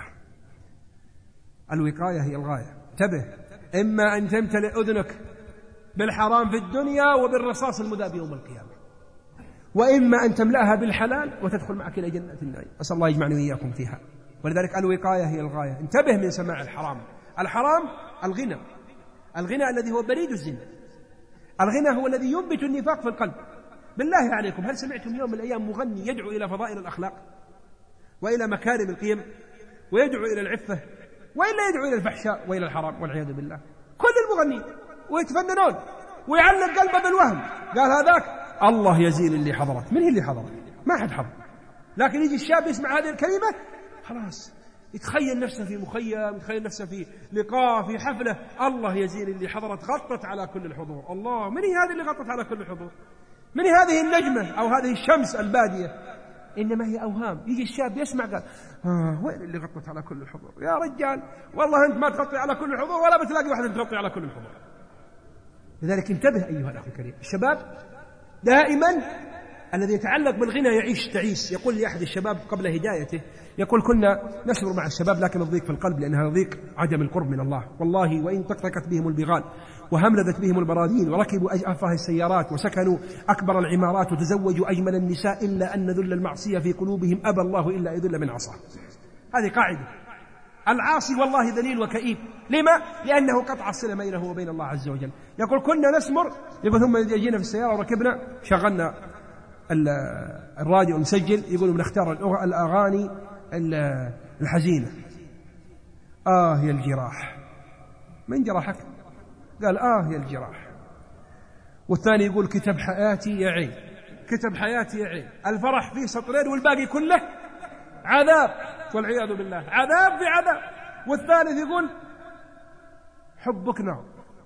الوقاية هي الغاية. انتبه، إما أن تمتلئ أذنك بالحرام في الدنيا وبالرصاص المذاب يوم القيامة، وإما أن تملأها بالحلال وتدخل معك إلى جنة النعيم. أسأل الله يجمعني وإياكم فيها. ولذلك الوقاية هي الغاية. انتبه من سماع الحرام. الحرام الغنى، الغنى الذي هو بريد الزنا، الغنى هو الذي ينبت النفاق في القلب. بالله عليكم هل سمعتم يوم من الأيام مغني يدعو إلى فضائل الأخلاق وإلى مكارم القيم ويدعو إلى العفة، وإلا يدعو إلى الفحشاء وإلى الحرام والعياذ بالله؟ كل المغنين ويتفننون ويعلق قلبه بالوهم. قال هذاك الله يزيل اللي حضرت. من هي اللي حضرت؟ ما حد حضر. لكن يجي الشاب يسمع هذه الكلمة خلاص يتخيل نفسه في مخيم، يتخيل نفسه في لقاء، في حفلة. الله يزيل اللي حضرت، غطت على كل الحضور. الله، من هي هذه اللي غطت على كل الحضور؟ من هذه النجمة أو هذه الشمس البادية؟ إنما هي أوهام. يجي الشاب يسمع قال وين اللي غطت على كل الحضور؟ يا رجال والله أنت ما تغطي على كل الحضور ولا بتلاقي واحد تغطي على كل الحضور. لذلك انتبه أيها الأخ الكريم. الشباب دائما الذي يتعلق بالغنى يعيش تعيس. يقول لي أحد الشباب قبل هدايته، يقول كنا نشعر مع الشباب لكن الضيق في القلب، لأنها ضيق عدم القرب من الله. والله وإن طقطقت بهم البغال وهملذت بهم البراذين وركبوا أفاه السيارات وسكنوا أكبر العمارات وتزوجوا أجمل النساء إلا أن ذل المعصية في قلوبهم أبى الله إلا يذل من عصاه. هذه قاعدة. العاصي والله ذليل وكئيب. لما؟ لأنه قطع الصلة بينه وبين الله عز وجل. يقول كنا نسمر، يقول ثم جينا في السيارة وركبنا شغلنا الراديو نسجل، يقولوا بنختار الأغاني الحزينة. يا الجراح. من جراحك؟ قال يا الجراح. والثاني يقول كتب حياتي يا عين، كتب حياتي يا عين. الفرح فيه سطرين والباقي كله عذاب والعياذ بالله، عذاب في عذاب. والثالث يقول حبك نار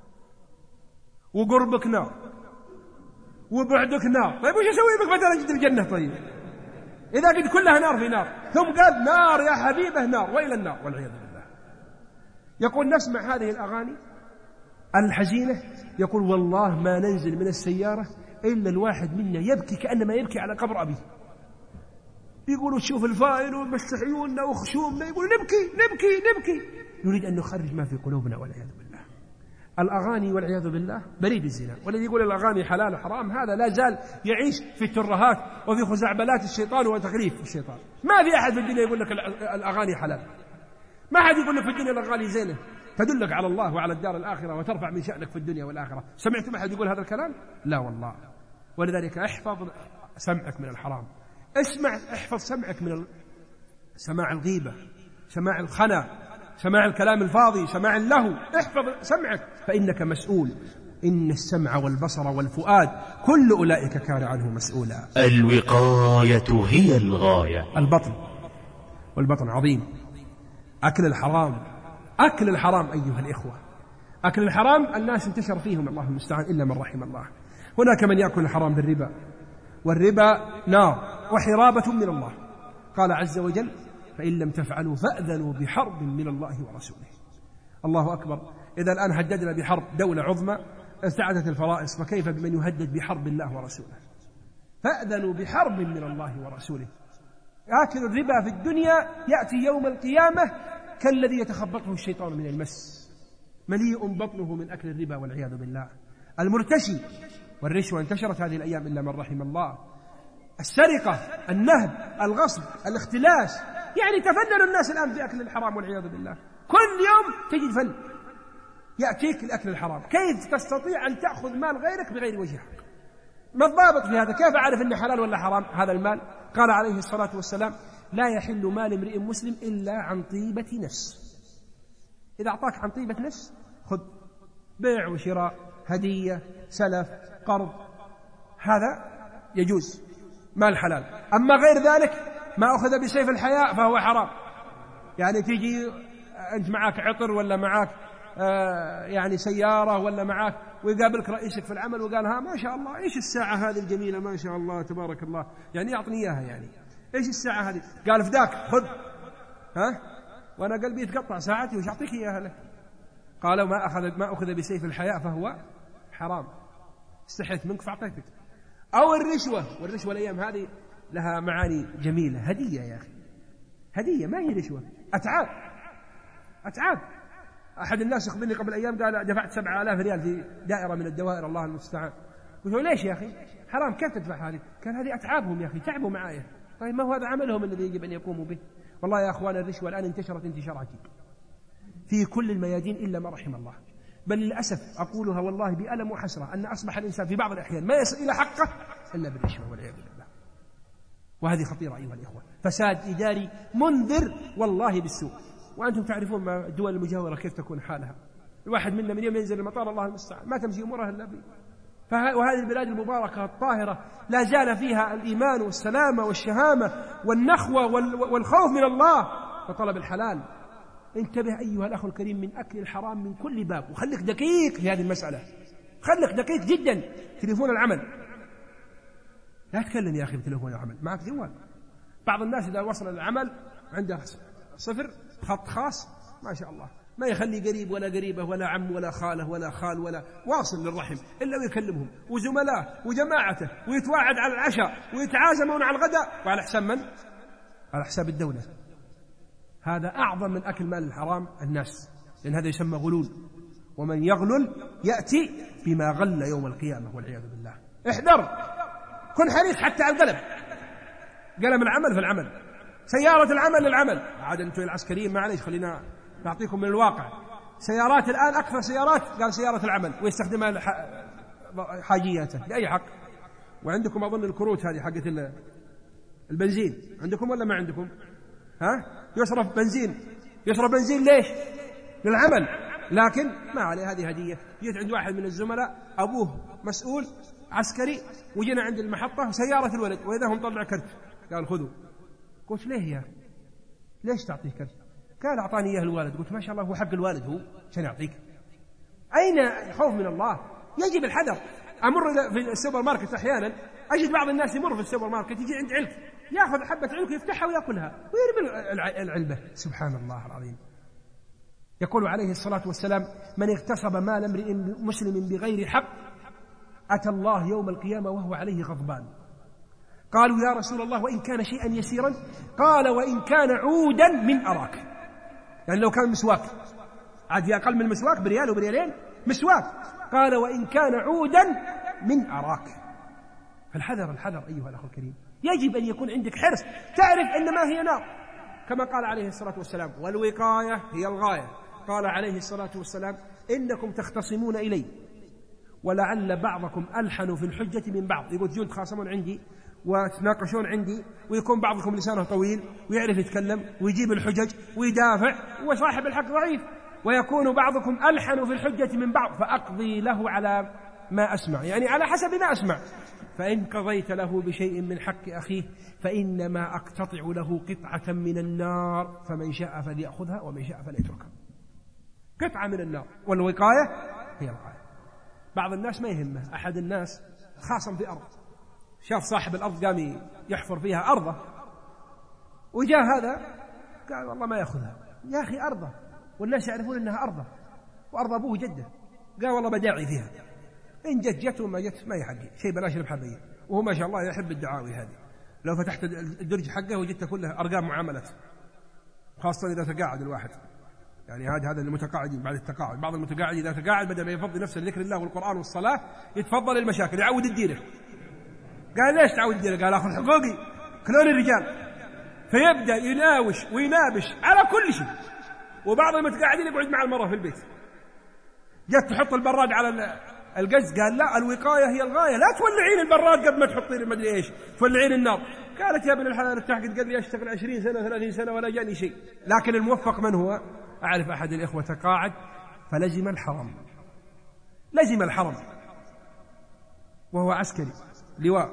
وقربك نار وبعدك نار. طيب وش أسوي بك بدل أجد الجنة؟ طيب إذا قد كلها نار في نار. ثم قال نار يا حبيبه نار وإلى النار والعياذ بالله. يقول نسمع هذه الأغاني الحزينة، يقول والله ما ننزل من السيارة إلا الواحد منا يبكي كأنما يبكي على قبر أبيه. يقولوا تشوف الفائل ومسح عيوننا وخشومنا، يقولوا نبكي. نريد أن نخرج ما في قلوبنا والعياذ بالله. الأغاني والعياذ بالله بريد الزنا، والذي يقول الأغاني حلال وحرام هذا لا زال يعيش في الترهات وفي خزعبلات الشيطان وتغريف الشيطان. ما في أحد في الدنيا يقول لك الأغاني حلال، ما أحد يقول لك في الدنيا الأغاني زينة تدلك على الله وعلى الدار الآخرة وترفع من شأنك في الدنيا والآخرة. سمعتم أحد يقول هذا الكلام؟ لا والله. ولذلك احفظ سمعك من الحرام، احفظ سمعك من سماع الغيبة، سماع الخنا، سماع الكلام الفاضي، سماع اللهو. احفظ سمعك فإنك مسؤول. إن السمع والبصر والفؤاد كل أولئك كان عنه مسؤولا. الوقاية هي الغاية. والبطن عظيم. أكل الحرام أيها الإخوة، أكل الحرام الناس انتشر فيهم الله المستعان إلا من رحم الله. هناك من يأكل الحرام بالربا، والربا نار وحرابة من الله. قال عز وجل: فإن لم تفعلوا فأذنوا بحرب من الله ورسوله. الله أكبر. إذا الآن هددنا بحرب دولة عظمى ارتعدت الفرائص، فكيف بمن يهدد بحرب الله ورسوله؟ فأذنوا بحرب من الله ورسوله. آكل الربا في الدنيا يأتي يوم القيامة كالذي يتخبطه الشيطان من المس، مليء بطنه من أكل الربا والعياذ بالله. المرتشي والرشوة انتشرت هذه الأيام إلا من رحم الله. السرقة، النهب، الغصب، الاختلاس، يعني تفنن الناس الآن في أكل الحرام والعياذ بالله. كل يوم تجد فن يأتيك الأكل الحرام. كيف تستطيع أن تأخذ مال غيرك بغير وجه حق؟ ما الضابط في هذا؟ كيف أعرف أنه حلال ولا حرام هذا المال؟ قال عليه الصلاة والسلام: لا يحل مال امرئ مسلم إلا عن طيبة نفس. إذا أعطاك عن طيبة نفس خذ، بيع وشراء، هدية، سلف، قرض، هذا يجوز، مال حلال. أما غير ذلك ما أخذ بسيف الحياء فهو حرام. يعني تيجي أنت معك عطر ولا معك يعني سيارة ولا معك، ويقابلك رئيسك في العمل وقال: ها ما شاء الله إيش الساعة هذه الجميلة، ما شاء الله تبارك الله، يعني يعطني إياها، يعني إيش الساعة هذه؟ قال: فداك خذ. ها؟ وأنا قلبي يتقطع ساعتي وش أعطيك إياها لك؟ قالوا: ما أخذ بسيف الحياء فهو حرام، استحيت منك فأعطيتك. أو والرشوة الأيام هذه لها معاني جميلة. هدية يا أخي، هدية ما هي رشوة، أتعاب. أحد الناس يخبرني قبل أيام قال: دفعت 7,000 ريال في دائرة من الدوائر الله المستعان. قلت له: ليش يا أخي؟ حرام، كيف تدفع هذه؟ كان هذه أتعابهم يا أخي، تعبوا معايا. طيب ما هو هذا عملهم الذي يجب أن يقوموا به؟ والله يا أخوان الرشوة الآن انتشرت انتشار عجيب في كل الميادين إلا ما رحم الله. بل للأسف أقولها والله بألم وحسرة أن أصبح الإنسان في بعض الأحيان ما يصل إلى حقه إلا بالرشوة والعياذ بالله. وهذه خطيرة أيها الإخوة، فساد إداري منذر والله بالسوء. وأنتم تعرفون ما الدول المجاورة كيف تكون حالها. الواحد منا من يوم ينزل المطار الله المستعان ما تمشي أمورها إلا به. وهذه البلاد المباركة الطاهرة لا زال فيها الإيمان والسلامة والشهامة والنخوة والخوف من الله وطلب الحلال. انتبه أيها الأخ الكريم من أكل الحرام من كل باب، وخليك دقيق في هذه المسألة، خليك دقيق جدا. تليفون العمل، لا تكلم يا أخي بتليفون العمل، معك جوال. بعض الناس إذا وصل العمل عنده 0 خط خاص ما شاء الله، ما يخلي قريب ولا قريبة ولا عم ولا خاله ولا خال ولا واصل للرحم إلا ويكلمهم وزملائه وجماعته، ويتواعد على العشاء ويتعازمون على الغداء، وعلى حساب من؟ على حساب الدولة. هذا أعظم من أكل مال الحرام الناس، لأن هذا يسمى غلول، ومن يغلل يأتي بما غل يوم القيامة والعياذ بالله. احذر، كن حريص حتى على القلم، قلم العمل في العمل، سيارة العمل للعمل. عاد أنتم العسكريين معليش خلينا نعطيكم من الواقع. سيارات الآن أكثر سيارات قال سيارة العمل، ويستخدمها حاجياته لأي حق. وعندكم أظن الكروت هذه حقت البنزين، عندكم ولا ما عندكم؟ ها؟ يصرف بنزين ليش؟ للعمل، لكن ما عليه، هذه هدية. جيت عند واحد من الزملاء أبوه مسؤول عسكري، وجينا عند المحطة سيارة الولد، وإذا هم طلع كرت، قال خذوا. قلت ليه يا ليش تعطيه كرت؟ قال أعطاني إياه الوالد. قلت ما شاء الله، هو حق الوالد هو عشان يعطيك. أين خوف من الله؟ يجب الحذر. أمر في السوبر ماركت أحيانا أجد بعض الناس يمر في السوبر ماركت يجي عند علك يأخذ حبة علك يفتحها ويأكلها ويرمي العلبة. سبحان الله العظيم. يقول عليه الصلاة والسلام: من اغتصب مال امرئ مسلم بغير حق أتى الله يوم القيامة وهو عليه غضبان. قالوا يا رسول الله وإن كان شيئا يسيرا؟ قال وإن كان عودا من أراك، يعني لو كان مسواك عاد أقل من المسواك بريال وبريالين مسواك، قال وإن كان عودا من أراك. فالحذر الحذر أيها الأخ الكريم، يجب أن يكون عندك حرص، تعرف أن ما هي نار، كما قال عليه الصلاة والسلام والوقاية هي الغاية. قال عليه الصلاة والسلام إنكم تختصمون إلي ولعل بعضكم ألحن في الحجة من بعض. يقول تجون تخاصمون عندي وتناقشون عندي، ويكون بعضكم لسانه طويل ويعرف يتكلم ويجيب الحجج ويدافع وصاحب الحق ضعيف، ويكون بعضكم ألحن في الحجة من بعض، فأقضي له على ما أسمع، يعني على حسب ما أسمع، فإن قضيت له بشيء من حق أخيه فإنما أقتطع له قطعة من النار، فمن شاء فليأخذها ومن شاء فليتركها. قطعة من النار، والوقاية هي الغاية. بعض الناس ما يهمه، أحد الناس خاصم في أرض، شاف صاحب الأرض قام يحفر فيها أرضه، وجاء هذا قال والله ما يأخذها، يا أخي أرضه والناس يعرفون أنها أرضه وأرض أبوه جده، قال والله بداعي فيها، إن جت وما جت ما يحقي شيء، بلاش نبحث. وهو ما شاء الله يحب الدعاوي هذه، لو فتحت الدرج حقه وجدت كلها أرقام معاملات، خاصة إذا تقاعد الواحد، يعني هذا المتقاعدين بعد التقاعد، بعض المتقاعد إذا تقاعد بدل ما يفضل نفسه لذكر الله والقرآن والصلاة يتفضل المشاكل، يعود الدينه. قال ليش تعود الدينه؟ قال أخذ حقوقي كلون الرجال، فيبدأ يناوش وينابش على كل شيء. وبعض المتقاعدين يقعد مع المرأة في البيت، جت تحط البراد على القز، قال لا الوقاية هي الغاية، لا تولعين البراد قبل ما تحطين المدري ايش، تولعين النار. قالت يا ابن الحلال التحقد قال لي اشتغل 20 سنة 30 سنة ولا جاني شيء. لكن الموفق من هو؟ أعرف أحد الإخوة تقاعد فلزم الحرم، لزم الحرم وهو عسكري لواء،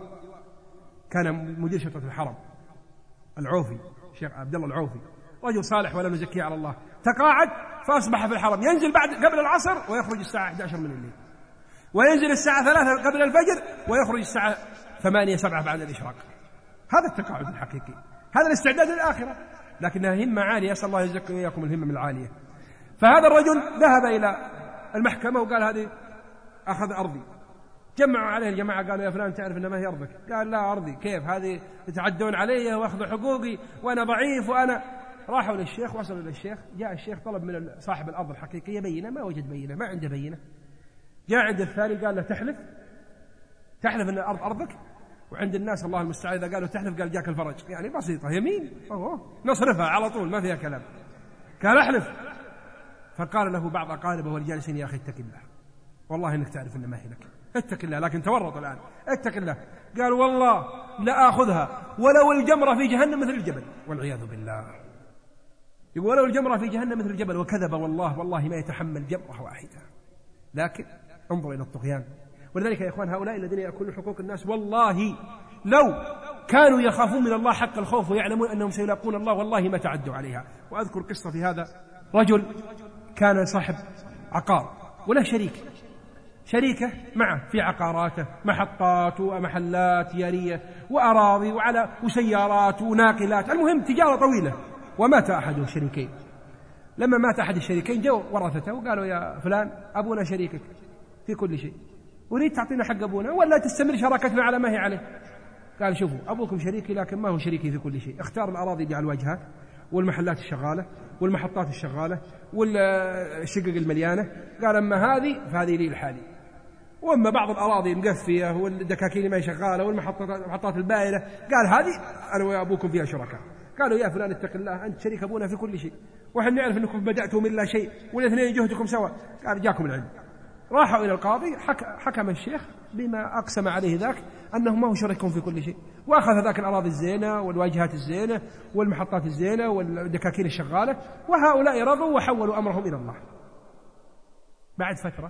كان مدير شرطة الحرم، العوفي، الشيخ عبد الله العوفي، رجل صالح ولا نزكيه على الله. تقاعد فأصبح في الحرم، ينزل قبل العصر ويخرج الساعة 11 من الليل، وينزل الساعة 3 قبل الفجر ويخرج الساعة 8 7 بعد الإشراق. هذا التقاعد الحقيقي، هذا الاستعداد للآخرة، لكنها همة عالية، أسأل الله يجزيكم وإياكم الهمة العالية. فهذا الرجل ذهب إلى المحكمة وقال هذه أخذ أرضي، جمعوا عليه الجماعة قالوا يا فلان تعرف إن ما هي أرضك؟ قال لا أرضي، كيف هذه يتعدون علي وأخذوا حقوقي وأنا ضعيف وأنا. راحوا للشيخ، وصلوا للشيخ، جاء الشيخ طلب من صاحب الأرض الحقيقية بينة، ما وجد بينة، ما عنده بينة. جاء عند الثاني قال له تحلف أن الأرض أرضك؟ وعند الناس الله المستعان إذا قالوا تحلف قال جاك الفرج، يعني بسيطة، يمين نصرفها على طول ما فيها كلام. قال أحلف. فقال له بعض أقاربه والجالسين يا أخي اتق الله، والله إنك تعرف أن ما هي لك، اتق الله، لكن تورط الآن، اتق الله. قال والله لا آخذها ولو الجمرة في جهنم مثل الجبل، والعياذ بالله. يقول ولو الجمرة في جهنم مثل الجبل، وكذب والله ما يتحمل جمرة واحدة. لكن انظر إلى الطغيان. ولذلك يا إخوان هؤلاء الذين يأكلون حقوق الناس والله لو كانوا يخافون من الله حق الخوف ويعلمون أنهم سيلاقون الله والله ما تعدوا عليها. وأذكر قصة في هذا، رجل كان صاحب عقار وله شريكة معه في عقاراته، محطات ومحلات تجارية وأراضي وسيارات وناقلات، المهم تجارة طويلة. ومات أحد الشريكين. لما مات أحد الشريكين جو ورثته وقالوا يا فلان أبونا شريكك في كل شيء، أريد تعطينا حق أبونا ولا تستمر شراكتنا على ما هي عليه. قال شوفوا أبوكم شريكي لكن ما هو شريكي في كل شيء، اختار الأراضي اللي على الواجهات والمحلات الشغالة والمحطات الشغالة والشقق المليانة، قال أما هذه فهذه لي لحالي، وأما بعض الأراضي المقفية والدكاكين ما هي شغالة والمحطات البائلة قال هذه أنا وأبوكم فيها شركاء. قالوا يا فلان اتق الله أنت شريك أبونا في كل شيء، وإحنا نعرف أنكم بدأتوا من لا شيء والاثنين جهدكم سوا. قال جاكم العلم. راحوا إلى القاضي، حكم الشيخ بما أقسم عليه ذاك أنه ما هو شريكهم في كل شيء، وأخذ ذاك الأراضي الزينة والواجهات الزينة والمحطات الزينة والدكاكين الشغالة، وهؤلاء رضوا وحولوا أمرهم إلى الله. بعد فترة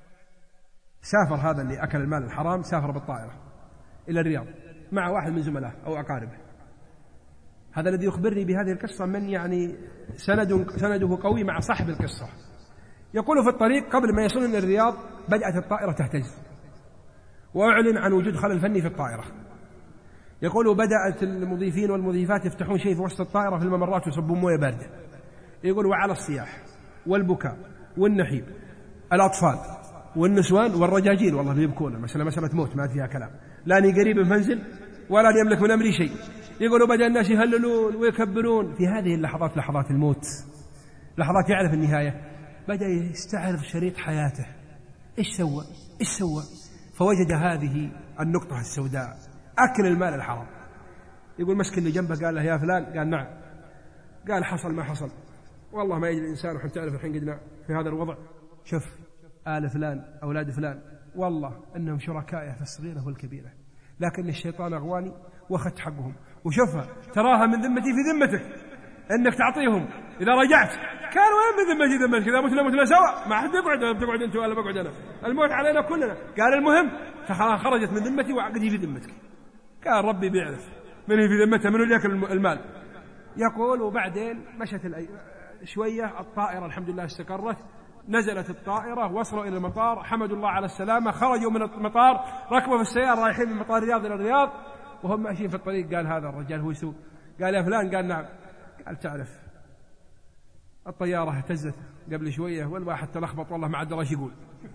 سافر هذا اللي أكل المال الحرام، سافر بالطائرة إلى الرياض مع واحد من زملائه أو أقاربه. هذا الذي يخبرني بهذه القصة من يعني سنده قوي مع صاحب القصة. يقول في الطريق قبل ما يصل إلى الرياض بدأت الطائرة تهتز، وأعلن عن وجود خلل فني في الطائرة. يقول بدأت المضيفين والمضيفات يفتحون شيء في وسط الطائرة في الممرات ويصبون موية باردة. يقول وعلى الصياح والبكاء والنحيب، الأطفال والنسوان والرجاجيل والله بيبكون، مسألة موت ما فيها كلام، لاني قريب منزل ولا يملك من أمري شيء. يقولوا بدأ الناس يهللون ويكبرون. في هذه اللحظات لحظات الموت، لحظات يعرف النهاية، بدأ يستعرض شريط حياته، إيش سوى فوجد هذه النقطة السوداء، أكل المال الحرام. يقول مسك اللي جنبه قال له يا فلان، قال نعم، قال حصل ما حصل، والله ما يجري الإنسان وحن تعرف الحين قدنا في هذا الوضع. شوف آل فلان أولاد فلان والله إنهم شركائه في الصغيرة والكبيرة، لكن الشيطان أغواني وأخذت حقهم، وشوفها تراها من ذمتي في ذمتك إنك تعطيهم إذا رجعت. كان وين من ذمتك إذا متنا سوا، ما حد بتقعد أنت ولا بقعد أنا، الموت علينا كلنا. قال المهم خرجت من ذمتي وعقدي في ذمتك. قال ربي بيعرف من هي في ذمتها، من اللي يأكل المال. يقول وبعدين مشت شوية، الطائرة الحمد لله استقرت، نزلت الطائرة، وصلوا إلى المطار، حمدوا الله على السلامة، خرجوا من المطار، ركبوا في السيارة رايحين من مطار الرياض إلى الرياض. وهم ماشيين في الطريق قال هذا الرجال هو يسوق، قال يا فلان، قال نعم، قال تعرف الطيارة اهتزت قبل شوية والواحد تلخبط والله ما عدل ايش يقول،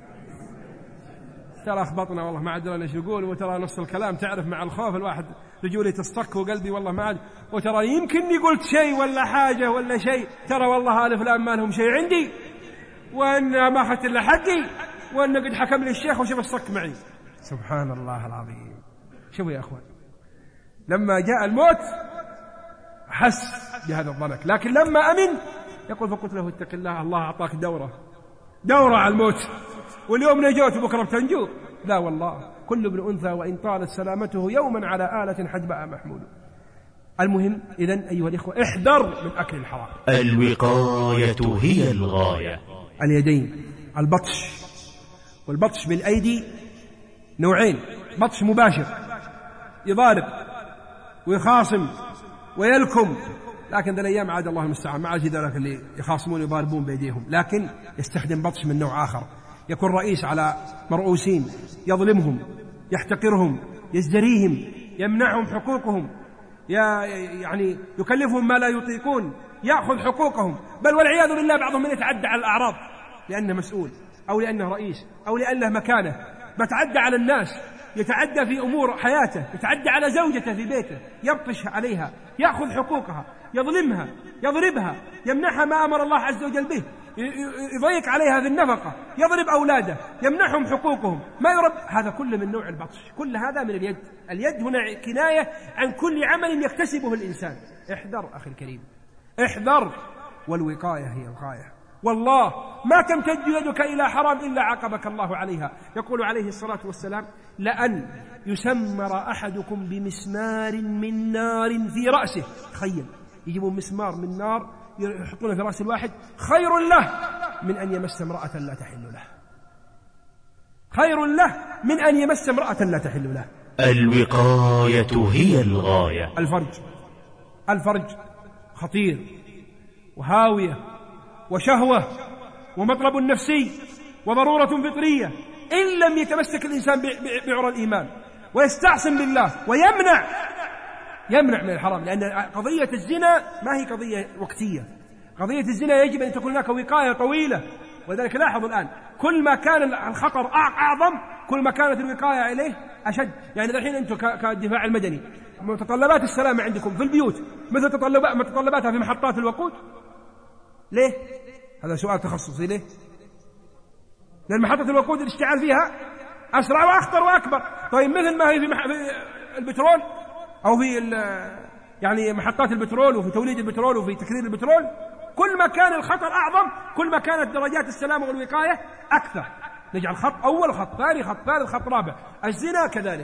تلخبطنا والله ما عدل ايش يقول، وترى نص الكلام تعرف مع الخوف الواحد رجولي تصطك وقلبي والله ما عاد، وترى يمكنني قلت شيء ولا حاجة ولا شيء، ترى والله هذا فلان ما لهم شيء عندي، وأن ما أخذت إلا حقي، وأن قد حكم لي الشيخ وشوف الصك معي. سبحان الله العظيم. شوفوا يا أخوان، لما جاء الموت حس بهذا الضنك، لكن لما أمن يقول فقلت له اتق الله، الله أعطاك دورة على الموت، واليوم نجوت وبكرة بتنجو. لا والله، كل ابن أنثى وإن طالت سلامته يوما على آلة حجباء محمول. المهم إذن أيها الإخوة، احذر من أكل الحرام. الوقاية هي الغاية. اليدين، البطش، والبطش بالأيدي نوعين، بطش مباشر يضارب ويخاصم ويلكم، لكن ذا الأيام عاد الله المستعان ما عاد ذلك اللي يخاصمون يضاربون بأيديهم، لكن يستخدم بطش من نوع آخر، يكون رئيس على مرؤوسين، يظلمهم، يحتقرهم، يزدريهم، يمنعهم حقوقهم، يعني يكلفهم ما لا يطيقون، يأخذ حقوقهم، بل والعياذ بالله بعضهم من يتعدى على الأعراض لأنه مسؤول أو لأنه رئيس أو لأنه مكانه، بتعدى على الناس، يتعدى في أمور حياته، يتعدى على زوجته في بيته، يبطش عليها، يأخذ حقوقها، يظلمها، يضربها، يمنحها ما أمر الله عز وجل به، يضيق عليها في النفقة، يضرب أولاده، يمنحهم حقوقهم، ما يرب. هذا كله من نوع البطش، كل هذا من اليد. اليد هنا كناية عن كل عمل يكتسبه الإنسان. احذر أخي الكريم، احذر، والوقاية هي الغاية. والله ما تمتد يدك إلى حرام إلا عاقبك الله عليها. يقول عليه الصلاة والسلام لأن يسمر أحدكم بمسمار من نار في رأسه، تخيل يجيبون مسمار من نار يحطونه في رأس الواحد، خير له من أن يمس امرأة لا تحل له، خير له من أن يمس امرأة لا تحل له. الوقاية هي الغاية. الفرج خطير وهاوية وشهوة ومطلب نفسي وضرورة فطرية، إن لم يتمسك الإنسان بعرى الإيمان ويستعصم بالله يمنع من الحرام، لأن قضية الزنا ما هي قضية وقتية، قضية الزنا يجب أن تكون هناك وقاية طويلة. ولذلك لاحظوا الآن كل ما كان الخطر أعظم كل ما كانت الوقاية إليه أشد. يعني الحين أنتم كالدفاع المدني متطلبات السلامة عندكم في البيوت مثل متطلباتها في محطات الوقود، ليه؟ هذا سؤال تخصصي. ليه؟ لأن محطة الوقود الاشتعال فيها أسرع وأخطر وأكبر. طيب مثل ما هي في البترول أو في يعني محطات البترول وفي توليد البترول وفي تكرير البترول، كل ما كان الخطر أعظم كل ما كانت درجات السلامة والوقاية أكثر. نجعل خط أول، خط ثاني، خط ثالث، خط رابع. الزنا كذلك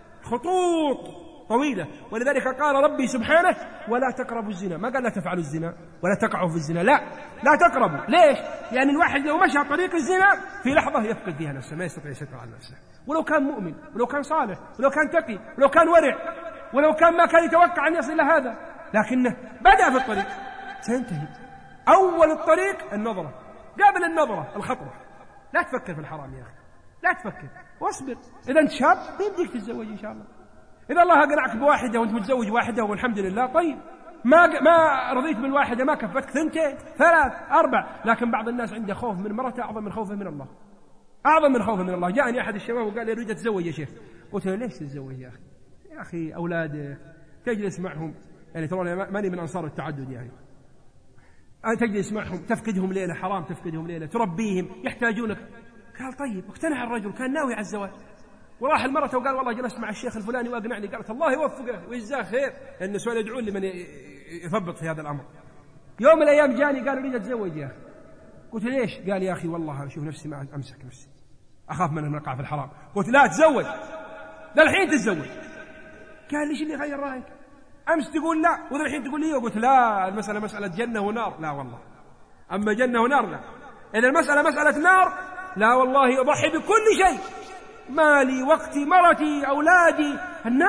خطوط طويلة، ولذلك قال ربي سبحانه ولا تقربوا الزنا، ما قال لا تفعلوا الزنا ولا تقعوا في الزنا، لا تقربوا. ليش؟ لأن الواحد لو مشى طريق الزنا في لحظة يفقد فيها نفسه، ما يستطيع يسيطر على نفسه، ولو كان مؤمن ولو كان صالح ولو كان تقي ولو كان ورع ولو كان ما كان يتوقع أن يصل إلى هذا، لكنه بدأ في الطريق سينتهي. أول الطريق النظرة، قبل النظرة الخطرة. لا تفكر في الحرام يا أخي، لا تفكر، واصبر. إذا أنت شاب بيمديك تتزوج إن شاء الله، إذا الله أقنعك بواحدة وأنت متزوج واحدة والحمد لله، طيب ما رضيت بالواحدة ما كفتك، 2 3 4. لكن بعض الناس عنده خوف من مرته أعظم من خوفه من الله، أعظم من خوفه من الله. جاءني أحد الشباب وقال لي أريد أتزوج يا شيخ. قلت له ليش تتزوج يا أخي؟ يا أخي أولادك تجلس معهم، يعني ترى ماني من أنصار التعدد، يعني تجلس معهم تفقدهم ليلة، حرام تفقدهم ليلة، تربيهم يحتاجونك. قال طيب، اقتنع الرجل، كان ناوي على الزواج، وراح المرة وقال والله جلست مع الشيخ الفلاني وأقنعني. قالت الله يوفقه ويجزاه خير، لأن النسوان يدعون لمن يثبط في هذا الأمر. يوم من الأيام جاني قال أريد أتزوج يا أخي. قلت ليش؟ قال يا أخي والله أشوف نفسي ما أمسك نفسي، أخاف من أن أقع في الحرام. قلت لا تزوج، لا الحين تتزوج. قال ليش اللي غير رأيك؟ أمس تقول لا وذا الحين تقول لي. وقلت لا، المسألة مسألة جنة ونار. لا والله، أما جنة ونار لا. إذا المسألة مسألة نار، لا والله أضحي بكل شيء، مالي وقتي مرتي أولادي،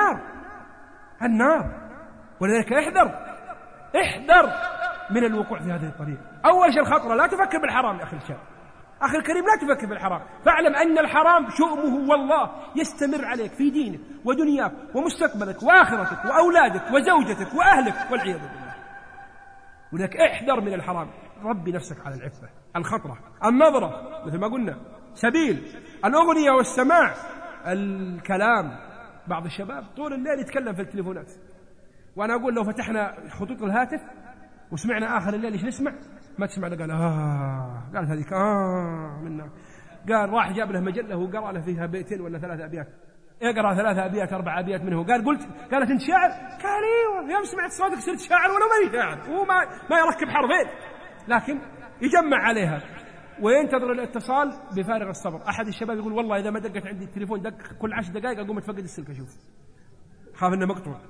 النار. ولذلك احذر من الوقوع في هذه الطريقة. أول شيء الخطرة، لا تفكر بالحرام يا أخي الشاب، أخي الكريم، لا تفكر بالحرام. فاعلم أن الحرام شؤمه والله يستمر عليك في دينك ودنياك ومستقبلك وآخرتك وأولادك وزوجتك وأهلك والعياذ بالله. ولذلك احذر من الحرام، ربي نفسك على العفة. الخطرة، النظرة مثل ما قلنا سبيل، الأغنية والسماع، الكلام. بعض الشباب طول الليل يتكلم في التليفونات، وأنا أقول لو فتحنا خطوط الهاتف وسمعنا آخر الليل إيش نسمع؟ ما تسمع. قال قالت هذيك منا. قال راح جاب له مجلة وقرأ له فيها بيتين ولا 3 أبيات، اقرأ 3 أبيات 4 أبيات منه. قالت أنت شاعر؟ قال ايوه، يوم سمعت صوتك صرت شاعر ولا ماني شاعر. هو ما يركب حرفين، لكن يجمع عليها وينتظر الاتصال بفارغ الصبر. أحد الشباب يقول والله إذا ما دقت عندي التليفون دق كل 10 دقائق أقوم أتفقد السلك أشوف، خاف إنه مقطوع.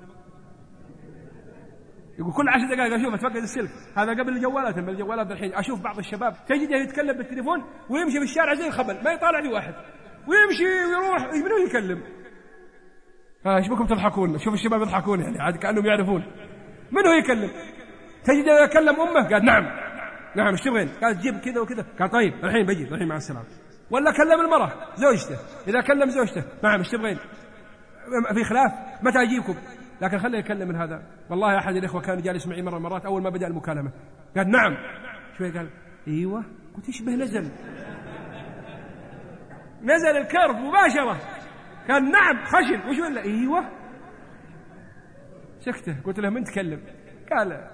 يقول كل 10 دقائق أشوف أتفقد السلك. هذا قبل الجوالات، من الجوالات الحين أشوف بعض الشباب تجده يتكلم بالتليفون ويمشي في الشارع زي الخبل، ما يطالع في واحد، ويمشي ويروح. منو يكلم؟ ايش بكم تضحكون؟ شوف الشباب يضحكون، يعني عاد كأنهم يعرفون. منو يكلم؟ تجده يكلم أمه، قال نعم ايش تبغين؟ قال تجيب كذا وكذا. قال طيب الحين بجي، الحين مع السلامة. ولا كلم المرأة زوجته، إذا كلم زوجته نعم ايش تبغين؟ في خلاف متى أجيبكم؟ لكن خليه يكلم من هذا. والله أحد الإخوة كان جالس معي مرات أول ما بدأ المكالمة قال نعم، شوي قال ايوه. قلت يشبه نزل الكرب مباشرة، قال نعم خشن. وش ولا ايوه؟ سكته. قلت له من تكلم؟ قال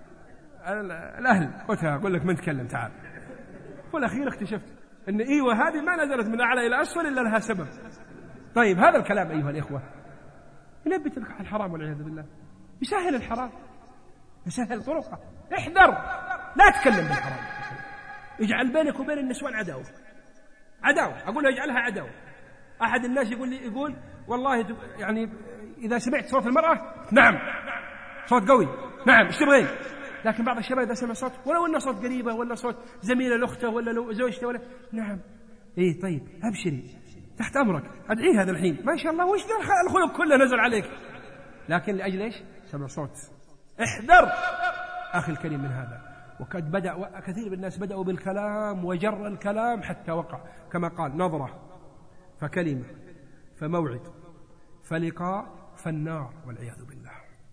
الأهل. قلت أقول لك من تكلم، تعال. والأخير اكتشفت أن ايوه هذه ما نزلت من أعلى إلى أسفل إلا لها سبب. طيب هذا الكلام أيها الإخوة ينبت لك على الحرام والعياذ بالله، يسهل الحرام، يسهل طرقه. احذر، لا تكلم بالحرام، اجعل بينك وبين النسوان عداوة. أقول له اجعلها عداوة. أحد الناس يقول والله يعني إذا سمعت صوت المرأة نعم صوت قوي، نعم ايش تبغين؟ لكن بعض الشباب إذا سمع صوت ولو أنه صوت قريبة ولا صوت زميلة لأخته ولا لو زوجته ولا نعم إيه طيب أبشري تحت أمرك، أدعي هذا الحين ما شاء الله وش الخلق كله نزل عليك. لكن لأجل إيش؟ سمع صوت. احذر أخي الكريم من هذا. وقد بدأ كثير من الناس بدأوا بالكلام وجر الكلام حتى وقع، كما قال نظرة فكلمة فموعد فلقاء فالنار والعياذ بالله.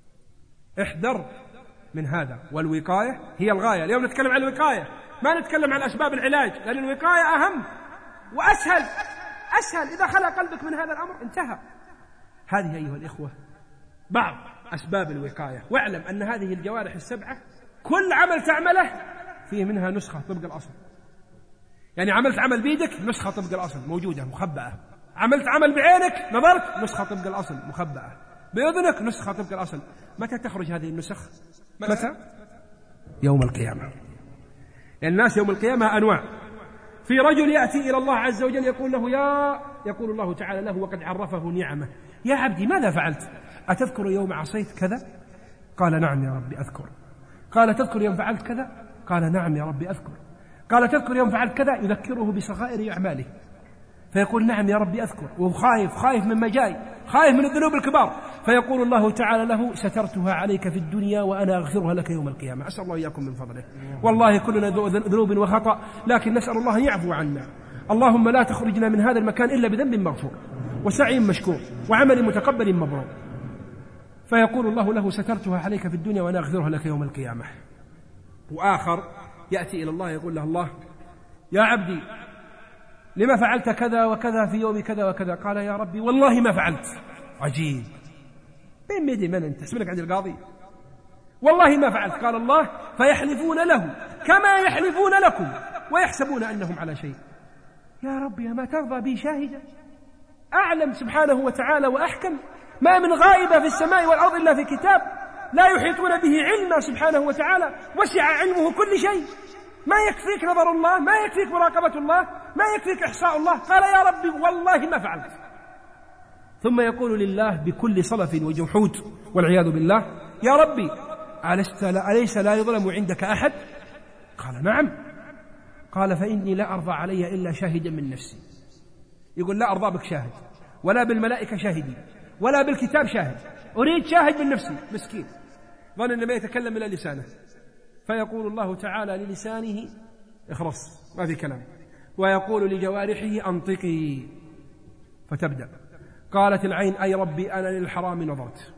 احذر من هذا. والوقاية هي الغاية. اليوم نتكلم عن الوقاية، ما نتكلم عن أسباب العلاج، لأن الوقاية أهم وأسهل. إذا خلى قلبك من هذا الأمر انتهى. هذه أيها الإخوة بعض أسباب الوقاية. واعلم أن هذه الجوارح السبعة كل عمل تعمله فيه منها نسخة طبق الأصل. يعني عملت عمل بيدك، نسخة طبق الأصل موجودة مخبأة. عملت عمل بعينك، نظرت، نسخة طبق الأصل مخبأة. بأذنك، نسخة طبق الأصل. متى تخرج هذه النسخ؟ متى؟ يوم القيامة. الناس يوم القيامة أنواع. في رجل يأتي إلى الله عز وجل يقول له يقول الله تعالى له وقد عرفه نعمه: يا عبدي ماذا فعلت؟ أتذكر يوم عصيت كذا؟ قال نعم يا ربي أذكر. قال تذكر يوم فعلت كذا؟ قال نعم يا ربي أذكر. قال تذكر يوم فعلت كذا؟ يذكره بصغائر أعماله فيقول نعم يا ربي أذكر، وهو خايف مما جاي، خايف من الذنوب الكبار. فيقول الله تعالى له: سترتها عليك في الدنيا وأنا أغفرها لك يوم القيامة. أسأل الله إياكم من فضله. والله كلنا ذنوب وخطأ، لكن نسأل الله أن يعفو عنا. اللهم لا تخرجنا من هذا المكان إلا بذنب مغفور وسعي مشكور وعمل متقبل مبرور. فيقول الله له: سترتها عليك في الدنيا وأنا أغفرها لك يوم القيامة. وآخر يأتي إلى الله يقول له الله: يا عبدي لما فعلت كذا وكذا في يوم كذا وكذا؟ قال يا ربي والله ما فعلت. عجيب، بين ميدي من أنت اسمك عند القاضي؟ والله ما فعلت. قال الله فيحلفون له كما يحلفون لكم ويحسبون أنهم على شيء. يا رب يا ما ترضى بي شاهدا، أعلم سبحانه وتعالى وأحكم، ما من غائبة في السماء والأرض إلا في كتاب، لا يحيطون به علما سبحانه وتعالى، وسع علمه كل شيء. ما يكفيك نظر الله، ما يكفيك مراقبة الله، ما يكفيك إحصاء الله. قال يا ربي والله ما فعلت. ثم يقول لله بكل صلف وجحود والعياذ بالله يا ربي أليس لا يظلم عندك أحد؟ قال نعم. قال فإني لا أرضى علي إلا شاهدا من نفسي. يقول لا أرضى بك شاهد، ولا بالملائكة شاهدين، ولا بالكتاب شاهد، أريد شاهد من نفسي. مسكين ظن أن ما يتكلم إلا لسانه، فيقول الله تعالى للسانه اخرس ما في كلام، ويقول لجوارحه أنطقي، فتبدأ. قالت العين أي ربي أنا للحرام نظرت.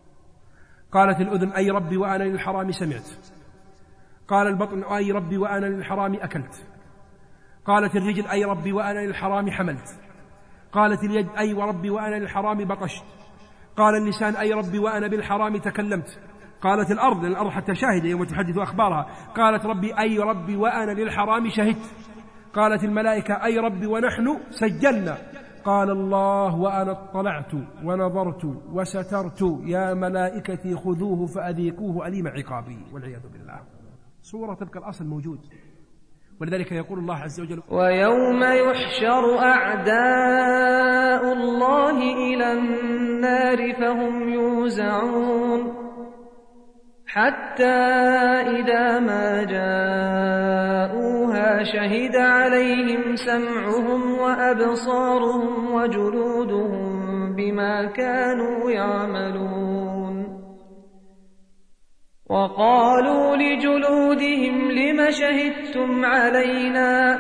قالت الأذن أي ربي وأنا للحرام سمعت. قال البطن أي ربي وأنا للحرام أكلت. قالت الرجل أي ربي وأنا للحرام حملت. قالت اليد أي وربي وأنا للحرام بطشت. قال اللسان أي ربي وأنا بالحرام تكلمت. قالت الأرض حتى شاهد يوم تحدث أخبارها، قالت ربي أي ربي وأنا للحرام شهدت. قالت الملائكة أي ربي ونحن سجلنا. قال الله وأنا اطلعت ونظرت وسترت يا ملائكتي خذوه فأذيقوه أليم عقابي، والعياذ بالله. صورة تبقى الأصل موجود. ولذلك يقول الله عز وجل ويوم يحشر أعداء الله إلى النار فهم يوزعون حتى إذا ما جاءوها شهد عليهم سمعهم وأبصارهم وجلودهم بما كانوا يعملون. وقالوا لجلودهم لم شهدتم علينا؟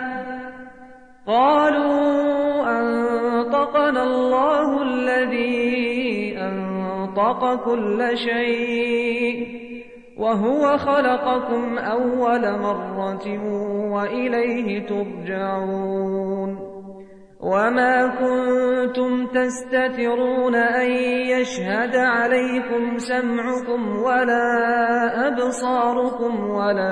قالوا أنطقنا الله الذي أنطق كل شيء وهو خلقكم أول مرة وإليه ترجعون. وما كنتم تستترون أن يشهد عليكم سمعكم ولا أبصاركم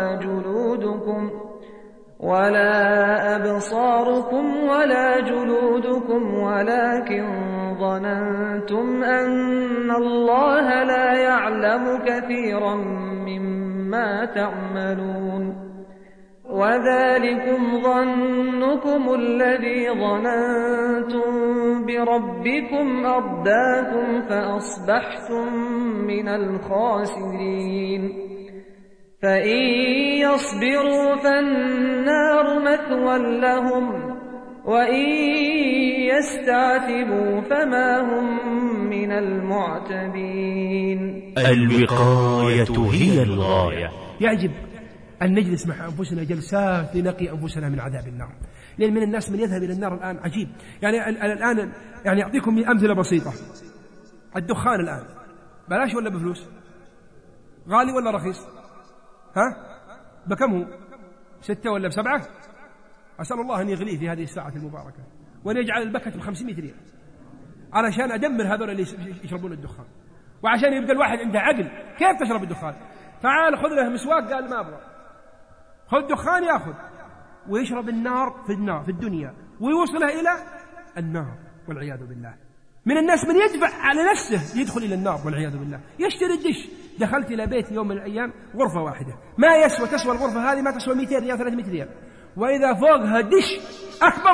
ولا جلودكم ولكن ظننتم أن الله لا يعلم كثيرا مما تعملون. وذلكم ظنكم الذي ظننتم بربكم أرداكم فأصبحتم من الخاسرين. فإن يصبروا فالنار مثوى لهم وإن يستعتبوا فما هم من المعتبين. الوقاية هي الغاية. يعجب أن نجلس مع أنفسنا جلسات لنقي أنفسنا من عذاب النار، لأن من الناس من يذهب إلى النار الآن عجيب. يعني الآن يعني أعطيكم أمثلة بسيطة. الدخان الآن بلاش ولا بفلوس؟ غالي ولا رخيص؟ بكم هو؟ 6 ولا ب7؟ أسأل الله أن يغليه في هذه الساعة المباركة وأن يجعل البكة ب500 ريال علشان أدمر هذول اللي يشربون الدخان. وعشان يبقى الواحد عنده عقل كيف تشرب الدخان؟ تعال خذ له مسواق، قال ما أبغى، خذ دخان يأخذ ويشرب النار في الدنيا ويوصله إلى النار والعياذ بالله. من الناس من يدفع على نفسه يدخل إلى النار والعياذ بالله. يشتري الدش. دخلت إلى بيت يوم من الأيام غرفة واحدة ما تسوى الغرفة هذه ما تسوى 200 ريال 300 ريال، وإذا فوقها دش أكبر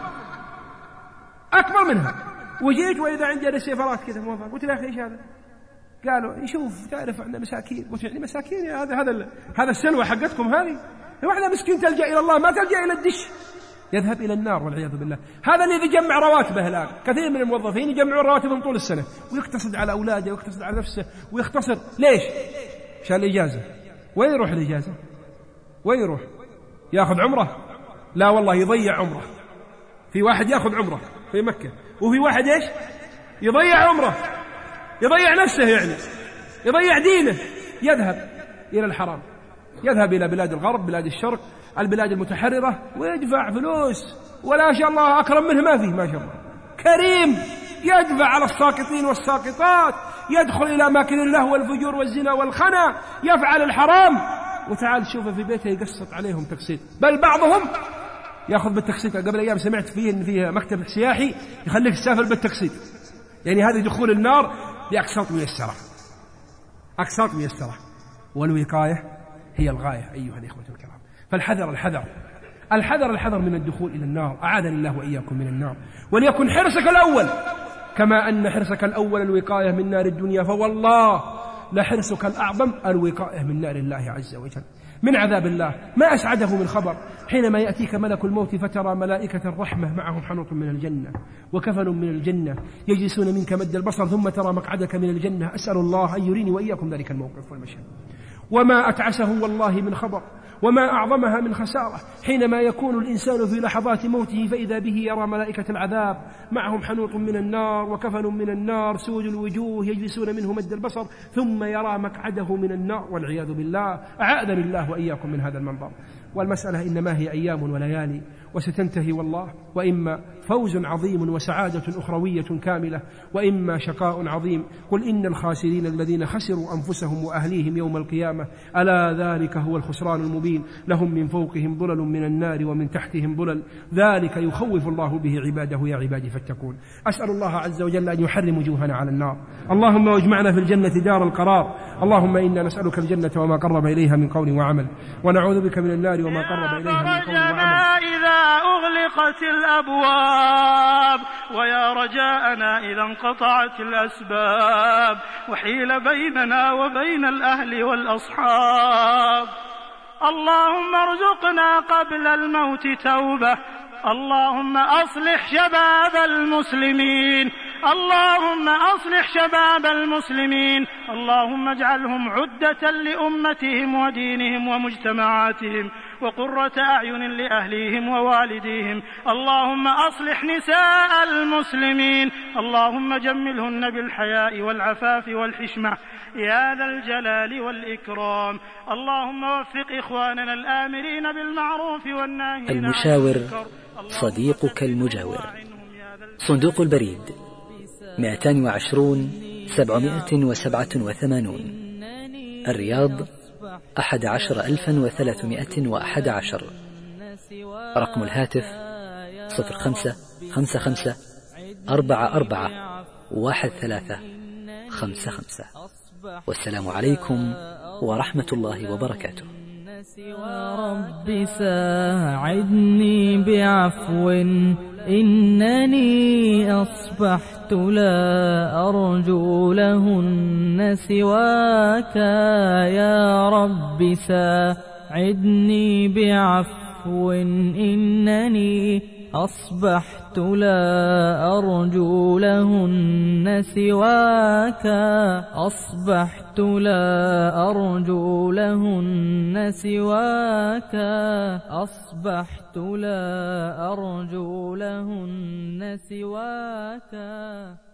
منها. وجيت وإذا عندي السيفرات كذا موظف، قلت له أخي إيش هذا؟ قالوا يشوف تعرف عندنا مساكين. قلت يعني مساكين؟ هذا السلوى حقتكم هذه؟ واحدة مسكين تلجأ إلى الله ما تلجأ إلى الدش، يذهب إلى النار والعياذ بالله. هذا اللي يجمع رواتبه الآن. كثير من الموظفين يجمعون رواتبهم طول السنة ويقتصد على أولاده ويقتصد على نفسه ويختصر. ليش؟ عشان الإجازة. وين يروح الإجازة؟ وين يروح؟ يأخذ عمره؟ لا والله يضيع عمره. في واحد يأخذ عمره في مكة، وفي واحد إيش؟ يضيع عمره، يضيع نفسه، يعني يضيع دينه، يذهب إلى الحرام، يذهب إلى بلاد الغرب، بلاد الشرق، البلاد المتحررة، ويدفع فلوس ولا شاء الله أكرم منه ما فيه، ما شاء الله كريم، يدفع على الساقطين والساقطات، يدخل إلى أماكن اللهو والفجور والزنا والخنا، يفعل الحرام، وتعال تشوفه في بيته يقسط عليهم تقسيط، بل بعضهم يأخذ بالتقسيط. قبل أيام سمعت فيه إن فيه مكتب سياحي يخليك تسافر بالتقسيط، يعني هذا دخول النار بأقساط ميسرة، أقساط ميسرة. والوقاية هي الغاية أيها الإخوة الكرام. فالحذر الحذر الحذر الحذر من الدخول إلى النار، أعاذني الله وإياكم من النار. وليكن حرصك الأول كما أن حرصك الأول الوقاية من نار الدنيا، فوالله لحرصك الأعظم الوقاية من نار الله عز وجل، من عذاب الله. ما أسعده من خبر حينما يأتيك ملك الموت فترى ملائكة الرحمة معهم حنوط من الجنة وكفن من الجنة يجلسون منك مد البصر، ثم ترى مقعدك من الجنة. أسأل الله أن يريني وإياكم ذلك الموقف والمشهد. وما أتعسه والله من خبر، وما أعظمها من خسارة حينما يكون الإنسان في لحظات موته فإذا به يرى ملائكة العذاب معهم حنوط من النار وكفن من النار سود الوجوه يجلسون منه مد البصر، ثم يرى مقعده من النار والعياذ بالله. أعاذني الله وإياكم من هذا المنظر. والمسألة إنما هي أيام وليالي وستنتهي والله، وإما فوز عظيم وسعادة أخروية كاملة، وإما شقاء عظيم. قل إن الخاسرين الذين خسروا أنفسهم وأهليهم يوم القيامة، ألا ذلك هو الخسران المبين. لهم من فوقهم ظلل من النار ومن تحتهم ظلل، ذلك يخوف الله به عباده يا عبادي فاتقون. أسأل الله عز وجل أن يحرم وجوهنا على النار. اللهم واجمعنا في الجنة دار القرار. اللهم إنا نسألك الجنة وما قرب إليها من قول وعمل، ونعوذ بك من النار وما قرب إليها من قول وعمل. إذا أغلقت الأبواب، ويا رجاءنا إذا انقطعت الأسباب، وحيل بيننا وبين الأهل والأصحاب. اللهم ارزقنا قبل الموت توبة. اللهم أصلح شباب المسلمين، اللهم أصلح شباب المسلمين، اللهم اجعلهم عدة لأمتهم ودينهم ومجتمعاتهم وقرة أعين لأهليهم ووالديهم. اللهم أصلح نساء المسلمين، اللهم جملهن بالحياء والعفاف والحشمة يا ذا الجلال والإكرام. اللهم وفق إخواننا الآمرين بالمعروف والناهين عن المشاور صديقك المجاور. صندوق البريد 220 787 الرياض 11311. رقم الهاتف 05 55 44 1355. والسلام عليكم ورحمة الله وبركاته. رب ساعدني بعفو، إنني أصبحت لا أرجو لهن سواك. يا رب ساعدني بعفو، إنني أصبحت لا أرجو لهن سواك. أصبحت لا أرجو لهن سواك. أصبحت لا أرجو لهن سواك.